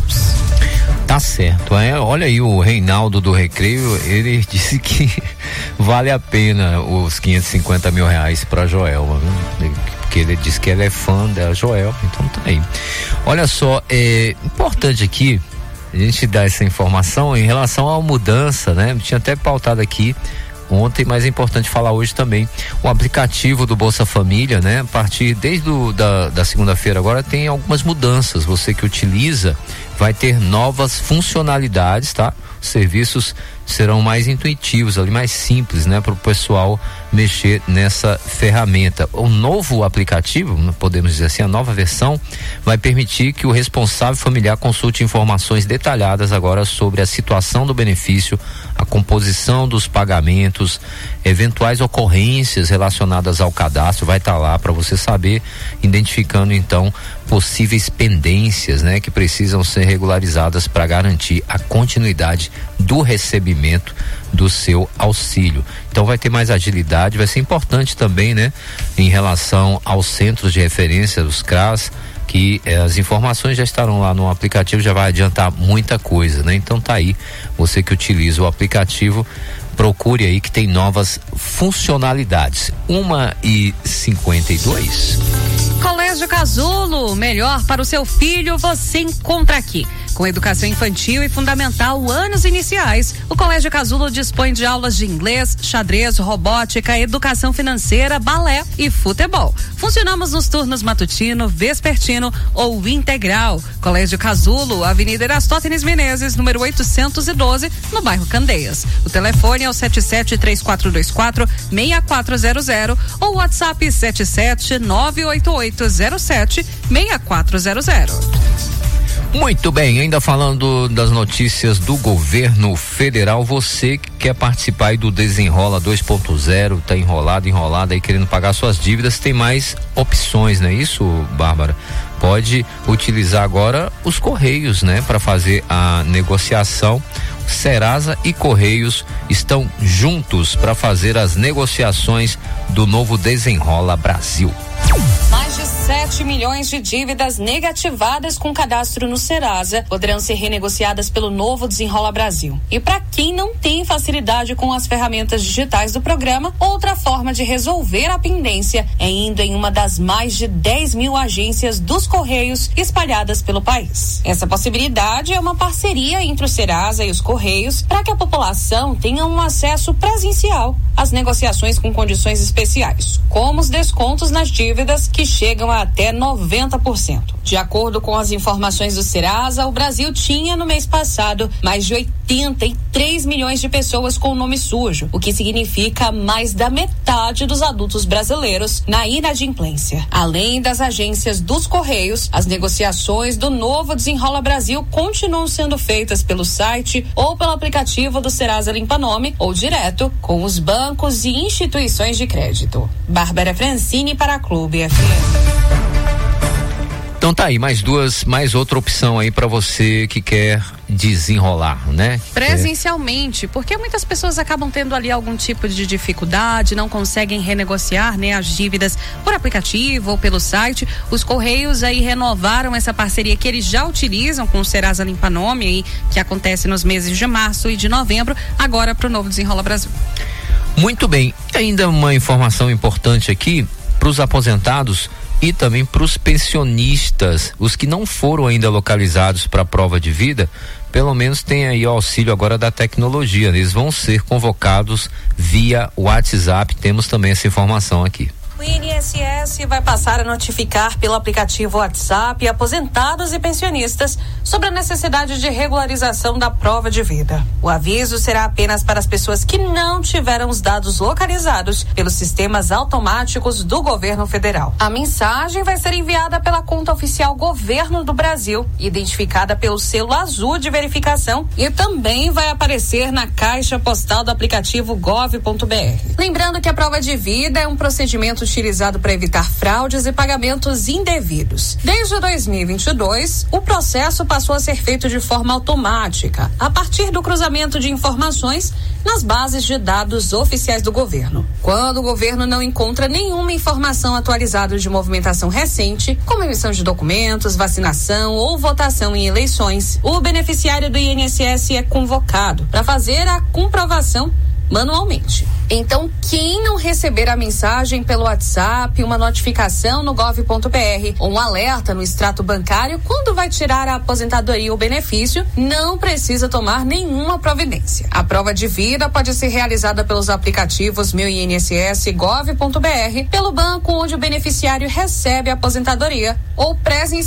Tá certo, é, olha aí o Reinaldo do Recreio, ele disse que vale a pena os quinhentos e cinquenta mil reais pra Joelma, viu? Porque ele disse que ela é fã da Joelma, então tá aí. Olha só, é importante aqui a gente dar essa informação em relação à mudança, né? Tinha até pautado aqui ontem, mas é importante falar hoje também. O aplicativo do Bolsa Família, né? A partir desde do, da, da segunda-feira agora tem algumas mudanças. Você que utiliza vai ter novas funcionalidades, tá? Serviços serão mais intuitivos, ali mais simples, né, para o pessoal mexer nessa ferramenta. O novo aplicativo, podemos dizer assim, a nova versão, vai permitir que o responsável familiar consulte informações detalhadas agora sobre a situação do benefício, a composição dos pagamentos, eventuais ocorrências relacionadas ao cadastro, vai estar lá para você saber, identificando então possíveis pendências, né, que precisam ser regularizadas para garantir a continuidade do recebimento do seu auxílio. Então vai ter mais agilidade, vai ser importante também, né, em relação aos centros de referência, os C R A S, que eh, as informações já estarão lá no aplicativo, já vai adiantar muita coisa, né? Então tá aí, você que utiliza o aplicativo, procure aí que tem novas funcionalidades. Uma e cinquenta e dois. Colégio Casulo, melhor para o seu filho, você encontra aqui. Com educação infantil e fundamental, anos iniciais, o Colégio Casulo dispõe de aulas de inglês, xadrez, robótica, educação financeira, balé e futebol. Funcionamos nos turnos matutino, vespertino ou integral. Colégio Casulo, Avenida Erastótenes Menezes, número oitocentos e doze, no bairro Candeias. O telefone é o sete sete três quatro dois quatro seis quatro zero zero ou WhatsApp sete sete nove oito oito zero sete seis quatro zero zero. Muito bem, ainda falando das notícias do governo federal, você que quer participar aí do Desenrola dois ponto zero, tá enrolado, enrolado aí querendo pagar suas dívidas, tem mais opções, não é isso, Bárbara? Pode utilizar agora os Correios, né, para fazer a negociação. Serasa e Correios estão juntos para fazer as negociações do novo Desenrola Brasil. Mais de sete milhões de dívidas negativadas com cadastro no Serasa poderão ser renegociadas pelo novo Desenrola Brasil. E para quem não tem facilidade com as ferramentas digitais do programa, outra forma de resolver a pendência é indo em uma das mais de dez mil agências dos Correios espalhadas pelo país. Essa possibilidade é uma parceria entre o Serasa e os Correios para que a população tenha um acesso presencial às negociações com condições especiais, como os descontos nas dívidas que chegam a até noventa por cento. De acordo com as informações do Serasa, o Brasil tinha no mês passado mais de oitenta e três milhões de pessoas com o nome sujo, o que significa mais da metade dos adultos brasileiros na inadimplência. Além das agências dos Correios, as negociações do novo Desenrola Brasil continuam sendo feitas pelo site ou pelo aplicativo do Serasa Limpa Nome ou direto com os bancos e instituições de crédito. Bárbara Francini para a Clube F M. Então tá aí, mais duas, mais outra opção aí para você que quer desenrolar, né? Presencialmente, porque muitas pessoas acabam tendo ali algum tipo de dificuldade, não conseguem renegociar, né, as dívidas por aplicativo ou pelo site. Os Correios aí renovaram essa parceria que eles já utilizam com o Serasa Limpa Nome, aí, que acontece nos meses de março e de novembro, agora para o novo Desenrola Brasil. Muito bem, ainda uma informação importante aqui para os aposentados e também para os pensionistas, os que não foram ainda localizados para a prova de vida, pelo menos tem aí o auxílio agora da tecnologia, eles vão ser convocados via WhatsApp, temos também essa informação aqui. O I N S S vai passar a notificar pelo aplicativo WhatsApp aposentados e pensionistas sobre a necessidade de regularização da prova de vida. O aviso será apenas para as pessoas que não tiveram os dados localizados pelos sistemas automáticos do governo federal. A mensagem vai ser enviada pela conta oficial Governo do Brasil, identificada pelo selo azul de verificação, e também vai aparecer na caixa postal do aplicativo gov ponto br. Lembrando que a prova de vida é um procedimento utilizado para evitar fraudes e pagamentos indevidos. Desde dois mil e vinte e dois, o processo passou a ser feito de forma automática, a partir do cruzamento de informações nas bases de dados oficiais do governo. Quando o governo não encontra nenhuma informação atualizada de movimentação recente, como emissão de documentos, vacinação ou votação em eleições, o beneficiário do I N S S é convocado para fazer a comprovação manualmente. Então, quem não receber a mensagem pelo WhatsApp, uma notificação no gov ponto br ou um alerta no extrato bancário quando vai tirar a aposentadoria ou benefício, não precisa tomar nenhuma providência. A prova de vida pode ser realizada pelos aplicativos Meu I N S S e gov ponto br, pelo banco onde o beneficiário recebe a aposentadoria ou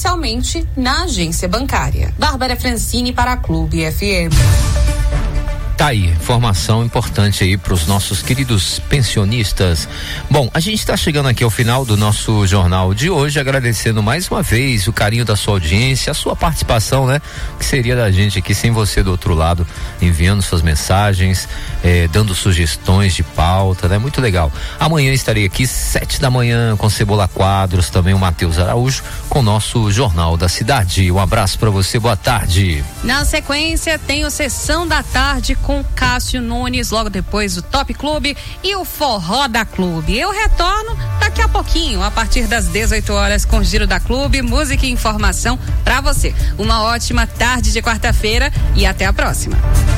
presencialmente na agência bancária. Bárbara Francini para a Clube F M. Tá aí, informação importante aí para os nossos queridos pensionistas. Bom, a gente está chegando aqui ao final do nosso jornal de hoje, agradecendo mais uma vez o carinho da sua audiência, a sua participação, né? O que seria da gente aqui sem você do outro lado, enviando suas mensagens, eh, dando sugestões de pauta, né? Muito legal. Amanhã estarei aqui sete da manhã com Cebola Quadros, também o Matheus Araújo, com o nosso Jornal da Cidade. Um abraço para você, boa tarde. Na sequência tem o Sessão da Tarde com Cássio Nunes, logo depois o Top Clube e o Forró da Clube. Eu retorno daqui a pouquinho, a partir das dezoito horas, com o Giro da Clube, música e informação pra você. Uma ótima tarde de quarta-feira e até a próxima.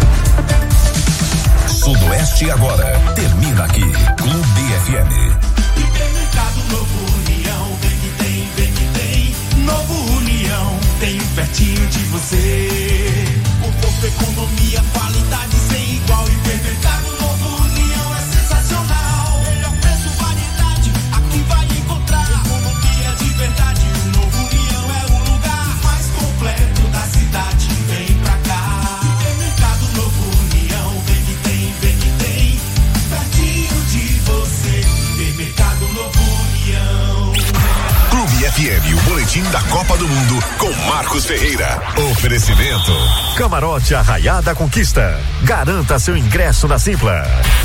Sudoeste agora termina aqui. Clube F M. Supermercado Novo União, vem que tem, vem que tem. Novo União, tem pertinho de você. Conforto, economia, qualidade sem igual. Hipermercado Novo União é sensacional. Melhor preço, variedade, aqui vai encontrar. Economia de verdade, o Novo União é o lugar mais completo da cidade. Vem pra cá. Hipermercado Novo União, vem que tem, vem que tem. Pertinho de você. Hipermercado Novo União. Clube F M, o boletim da Copa do Mundo com Marcos Ferreira. Oferecimento Camarote Arraiá da Conquista. Garanta seu ingresso na Simpla.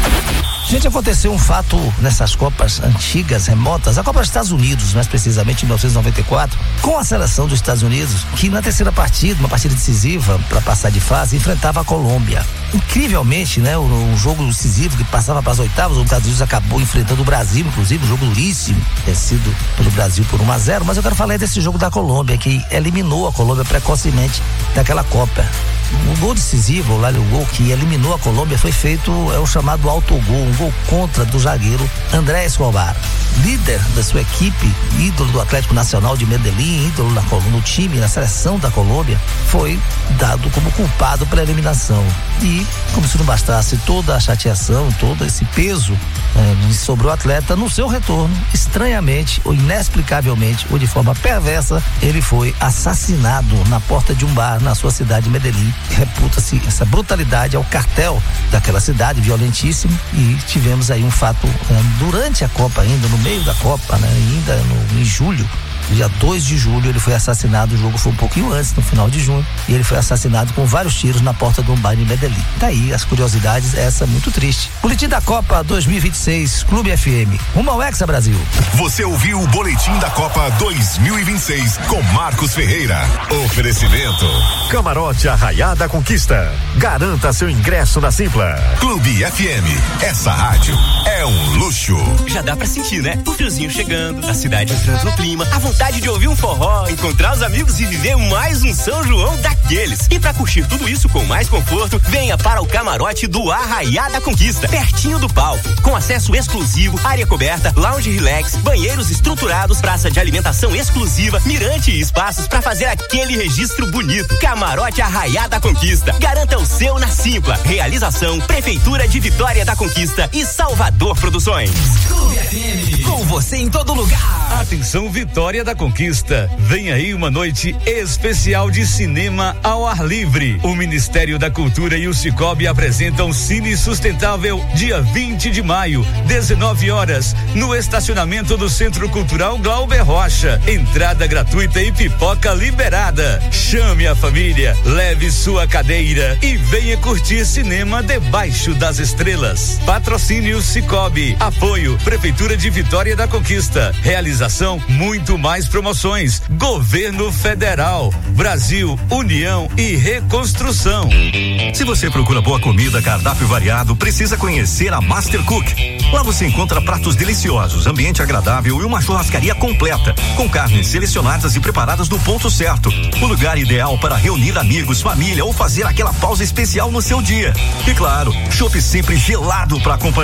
Gente, aconteceu um fato nessas Copas antigas, remotas, a Copa dos Estados Unidos, mais precisamente em mil novecentos e noventa e quatro, com a seleção dos Estados Unidos, que na terceira partida, uma partida decisiva para passar de fase, enfrentava a Colômbia. Incrivelmente, né, um jogo decisivo que passava para as oitavas, os Estados Unidos acabou enfrentando o Brasil, inclusive, um jogo duríssimo, vencido pelo Brasil por um a zero, mas eu quero falar desse jogo da Colômbia, que eliminou a Colômbia precocemente daquela Copa. O gol decisivo, lá o gol que eliminou a Colômbia, foi feito, é o chamado autogol, um gol contra do zagueiro André Escobar, líder da sua equipe, ídolo do Atlético Nacional de Medellín, ídolo na, no time, na seleção da Colômbia, foi dado como culpado pela eliminação. E, como se não bastasse toda a chateação, todo esse peso é, sobre o atleta, no seu retorno, estranhamente ou inexplicavelmente ou de forma perversa, ele foi assassinado na porta de um bar na sua cidade de Medellín. Reputa-se essa brutalidade ao cartel daquela cidade, violentíssimo, e tivemos aí um fato é, durante a Copa, ainda no meio da Copa, né, ainda no, em julho, dia dois de julho, ele foi assassinado. O jogo foi um pouquinho antes, no final de junho, e ele foi assassinado com vários tiros na porta de um bar em Medellín. Tá aí as curiosidades, essa muito triste. Boletim da Copa dois mil e vinte e seis, Clube F M, rumo ao Hexa Brasil. Você ouviu o Boletim da Copa dois mil e vinte e seis com Marcos Ferreira. Oferecimento Camarote Arraiá da Conquista. Garanta seu ingresso na Simpla. Clube F M, essa rádio é um luxo. Já dá pra sentir, né? O friozinho chegando, a cidade entrando no clima, a vontade de ouvir um forró, encontrar os amigos e viver mais um São João daqueles. E pra curtir tudo isso com mais conforto, venha para o camarote do Arraiá da Conquista, pertinho do palco, com acesso exclusivo, área coberta, lounge relax, banheiros estruturados, praça de alimentação exclusiva, mirante e espaços para fazer aquele registro bonito. Camarote Arraiá da Conquista. Garanta o seu na Simpla. Realização Prefeitura de Vitória da Conquista e Salvador Produções. Clube F M, com você em todo lugar. Atenção, Vitória da Conquista. Vem aí uma noite especial de cinema ao ar livre. O Ministério da Cultura e o Cicobi apresentam Cine Sustentável dia vinte de maio, dezenove horas, no estacionamento do Centro Cultural Glauber Rocha. Entrada gratuita e pipoca liberada. Chame a família, leve sua cadeira e venha curtir cinema debaixo das estrelas. Patrocínio Cicobi. Apoio Prefeitura de Vitória da Conquista. Realização Muito Mais Promoções. Governo Federal. Brasil, União e Reconstrução. Se você procura boa comida, cardápio variado, precisa conhecer a Master Cook. Lá você encontra pratos deliciosos, ambiente agradável e uma churrascaria completa, com carnes selecionadas e preparadas no ponto certo. O lugar ideal para reunir amigos, família ou fazer aquela pausa especial no seu dia. E claro, chopp sempre gelado para acompanhar.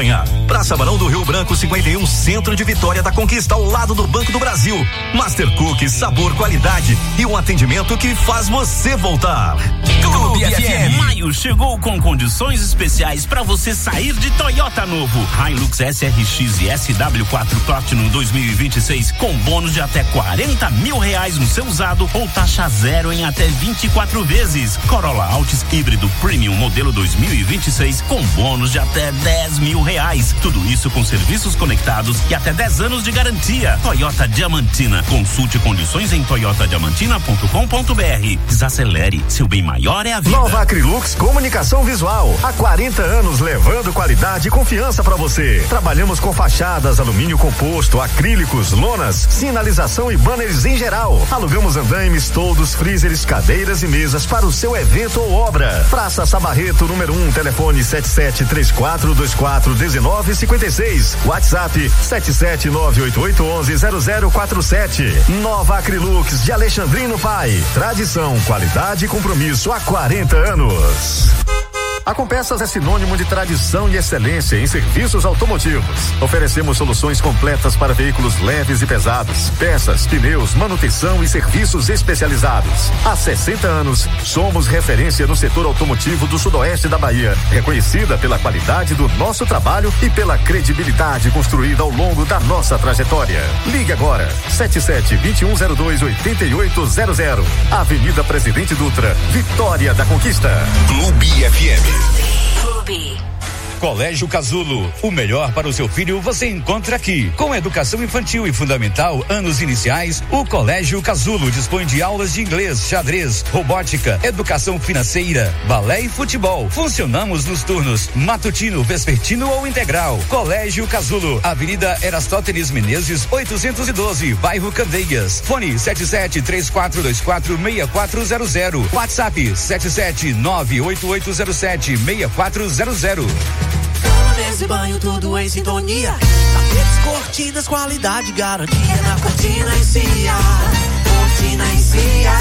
Praça Barão do Rio Branco cinquenta e um, Centro de Vitória da Conquista, ao lado do Banco do Brasil. Master Cookies, sabor, qualidade e um atendimento que faz você voltar. Clube F M. Maio chegou com condições especiais para você sair de Toyota novo. Hilux S R X e S W quatro Platinum dois mil e vinte e seis com bônus de até quarenta mil reais no seu usado ou taxa zero em até vinte e quatro vezes. Corolla Altis híbrido Premium modelo dois mil e vinte e seis com bônus de até dez mil reais. Tudo isso com serviços conectados e até dez anos de garantia. Toyota Diamantina. Consulte condições em toyota diamantina ponto com ponto b r. Desacelere, seu bem maior é a vida. Nova Acrilux Comunicação Visual. Há quarenta anos levando qualidade e confiança para você. Trabalhamos com fachadas, alumínio composto, acrílicos, lonas, sinalização e banners em geral. Alugamos andaimes, toldos, freezers, cadeiras e mesas para o seu evento ou obra. Praça Sabarreto, número um, telefone sete sete três quatro dois quatro um nove cinco seis. WhatsApp sete sete nove oito oito um um zero zero quatro sete. Nova Acrilux de Alexandrino Pai. Tradição, qualidade e compromisso há quarenta anos. A Compeças é sinônimo de tradição e excelência em serviços automotivos. Oferecemos soluções completas para veículos leves e pesados, peças, pneus, manutenção e serviços especializados. Há sessenta anos, somos referência no setor automotivo do sudoeste da Bahia, reconhecida pela qualidade do nosso trabalho e pela credibilidade construída ao longo da nossa trajetória. Ligue agora, sete sete dois um zero dois oito oito zero zero. Avenida Presidente Dutra, Vitória da Conquista. Clube F M. Clube. Colégio Casulo, o melhor para o seu filho você encontra aqui. Com educação infantil e fundamental, anos iniciais, o Colégio Casulo dispõe de aulas de inglês, xadrez, robótica, educação financeira, balé e futebol. Funcionamos nos turnos matutino, vespertino ou integral. Colégio Casulo, Avenida Erastótenes Menezes, oitocentos e doze, bairro Candeias. Fone sete sete três quatro dois quatro seis quatro zero zero. WhatsApp sete sete nove oito oito zero sete seis quatro zero zero. Mesa e banho, tudo em sintonia. Tapetes, cortinas, qualidade, garantia na Cortina e Cia. Cortina e Cia.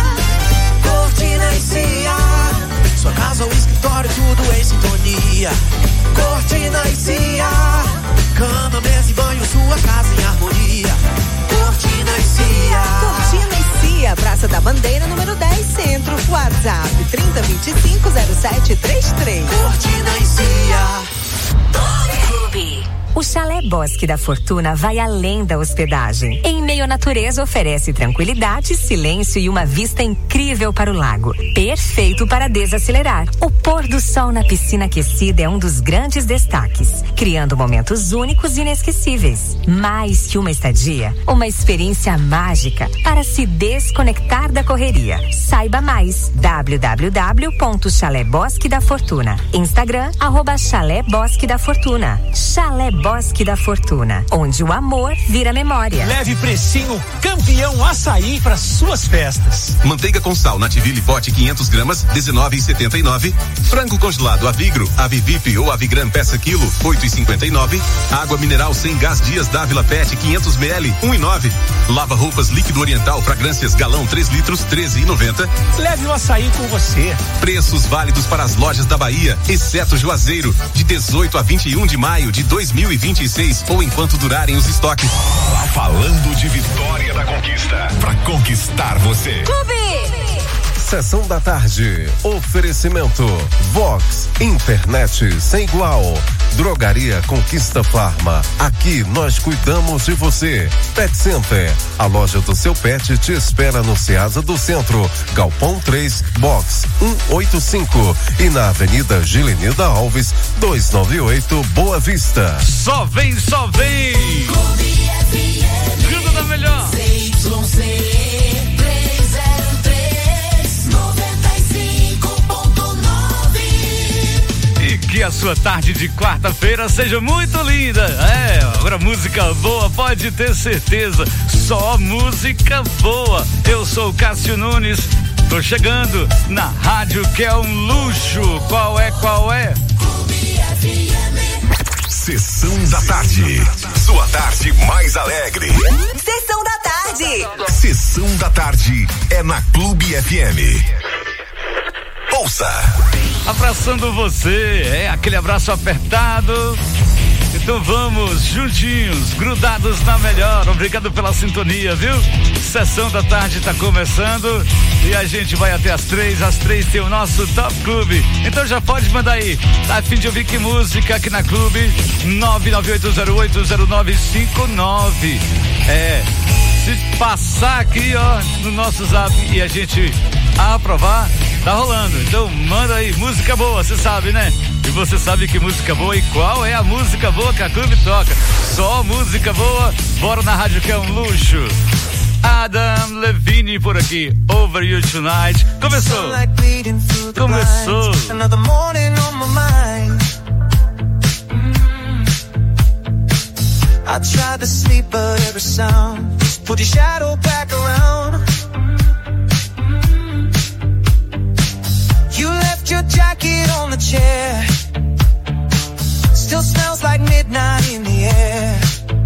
Cortina e Cia. Sua casa ou escritório, tudo em sintonia. Cortina e Cia. Cama, mesa e banho, sua casa em harmonia. Cortina e Cia. Cortina e Cia, Praça da Bandeira, número dez, Centro. WhatsApp trinta, vinte e cinco, zero sete trinta e três. Cortina e Cia. Clube. O Chalé Bosque da Fortuna vai além da hospedagem. Em meio à natureza, oferece tranquilidade, silêncio e uma vista incrível para o lago. Perfeito para desacelerar. O pôr do sol na piscina aquecida é um dos grandes destaques, criando momentos únicos e inesquecíveis. Mais que uma estadia, uma experiência mágica para se desconectar da correria. Saiba mais. w w w ponto chalé bosque da fortuna. Instagram, arroba Chalé Bosque da Fortuna. Chalé Bosque da Fortuna, onde o amor vira memória. Leve precinho campeão açaí para suas festas. Manteiga com sal Nativille pote quinhentas gramas, dezenove e setenta e nove. Frango congelado Avigro, Avivip ou Avigran peça quilo, oito e cinquenta e nove. Água mineral sem gás Dias Dávila Pet quinhentos mililitros, um e nove. Lava roupas líquido oriental fragrâncias galão três litros, treze e noventa. Leve o açaí com você. Preços válidos para as lojas da Bahia, exceto Juazeiro, de dezoito a vinte e um de maio de dois mil e vinte e seis ou enquanto durarem os estoques. Falando de Vitória da Conquista, pra conquistar você. Clube. Sessão da tarde. Oferecimento Vox, internet sem igual. Drogaria Conquista Farma. Aqui nós cuidamos de você. Pet Center. A loja do seu pet te espera no Ceasa do Centro. Galpão três, Box cento e oitenta e cinco. E na Avenida Gilenilda Alves, duzentos e noventa e oito, Boa Vista. Só vem, só vem. Tudo da melhor. Que a sua tarde de quarta-feira seja muito linda. É, agora música boa, pode ter certeza. Só música boa. Eu sou o Cássio Nunes. Tô chegando na rádio que é um luxo. Qual é, qual é? Sessão da tarde. Sua tarde mais alegre. Sessão da tarde. Sessão da tarde é na Clube F M. Ouça. Abraçando você, é aquele abraço apertado. Então vamos juntinhos, grudados na melhor. Obrigado pela sintonia, viu? Sessão da tarde tá começando e a gente vai até as três. Às três tem o nosso Top Clube. Então já pode mandar aí. Tá a fim de ouvir que música aqui na Clube? nove nove oito zero oito zero nove cinco nove. É. Se passar aqui, ó, no nosso zap e a gente aprovar, tá rolando. Então manda aí, música boa, você sabe, né? E você sabe que música boa e qual é a música boa que a Clube toca? Só música boa, bora na rádio que é um luxo. Adam Levine por aqui, Over You Tonight. Começou. Começou. I tried to sleep, but every sound just put your shadow back around. You left your jacket on the chair. Still smells like midnight in the air.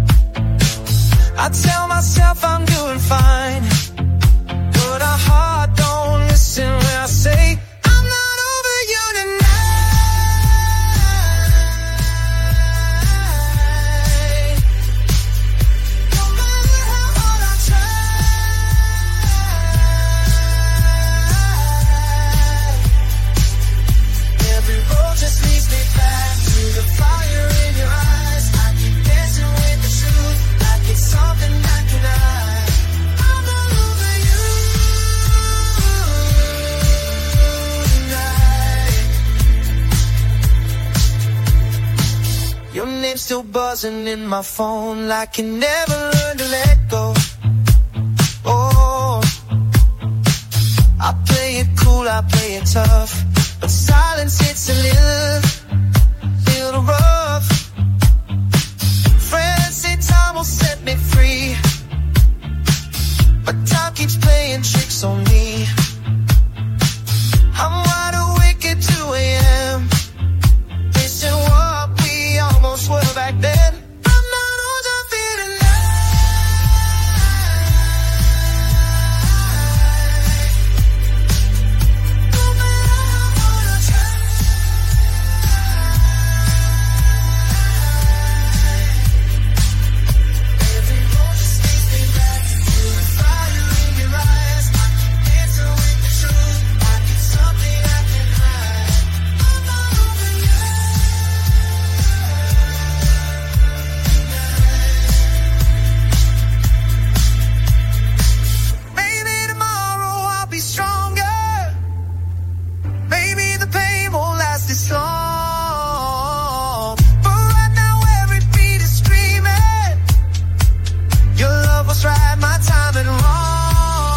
I tell myself I'm doing fine, but our heart don't listen when I say I'm not over you tonight. Still buzzing in my phone like you never learned to let go. Oh, I play it cool, I play it tough, but silence hits a little, little rough. Friends say time will set me free, but time keeps playing tricks on me. I'm wide awake at two a.m. missing what we almost were back then. I'm not older feeling no matter what I try. Every road just leads me back to the fire in your eyes. I can answer with the truth, like it's something I can hide. I'm not over you. Maybe tomorrow I'll be stronger. Maybe the pain won't last this long. But right now every beat is screaming. Your love was right, my timing wrong.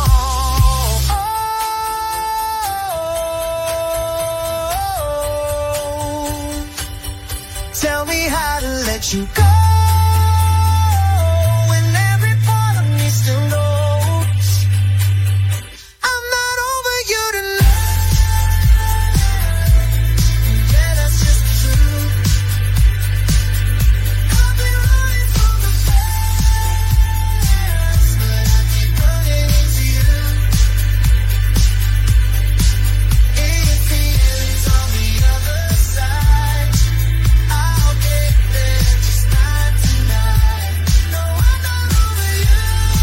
Oh, tell me how to let you go when every part of me still knows I'm not over you tonight. Yeah, that's just the truth. I've been running from the past, but I keep running into you. Any feelings on the other side, I'll get there, just not tonight. No, I'm not over you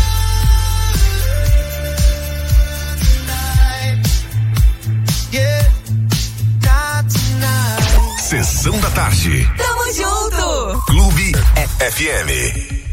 tonight. Yeah, not tonight. Sessão da tarde. Tamo junto! Clube F M.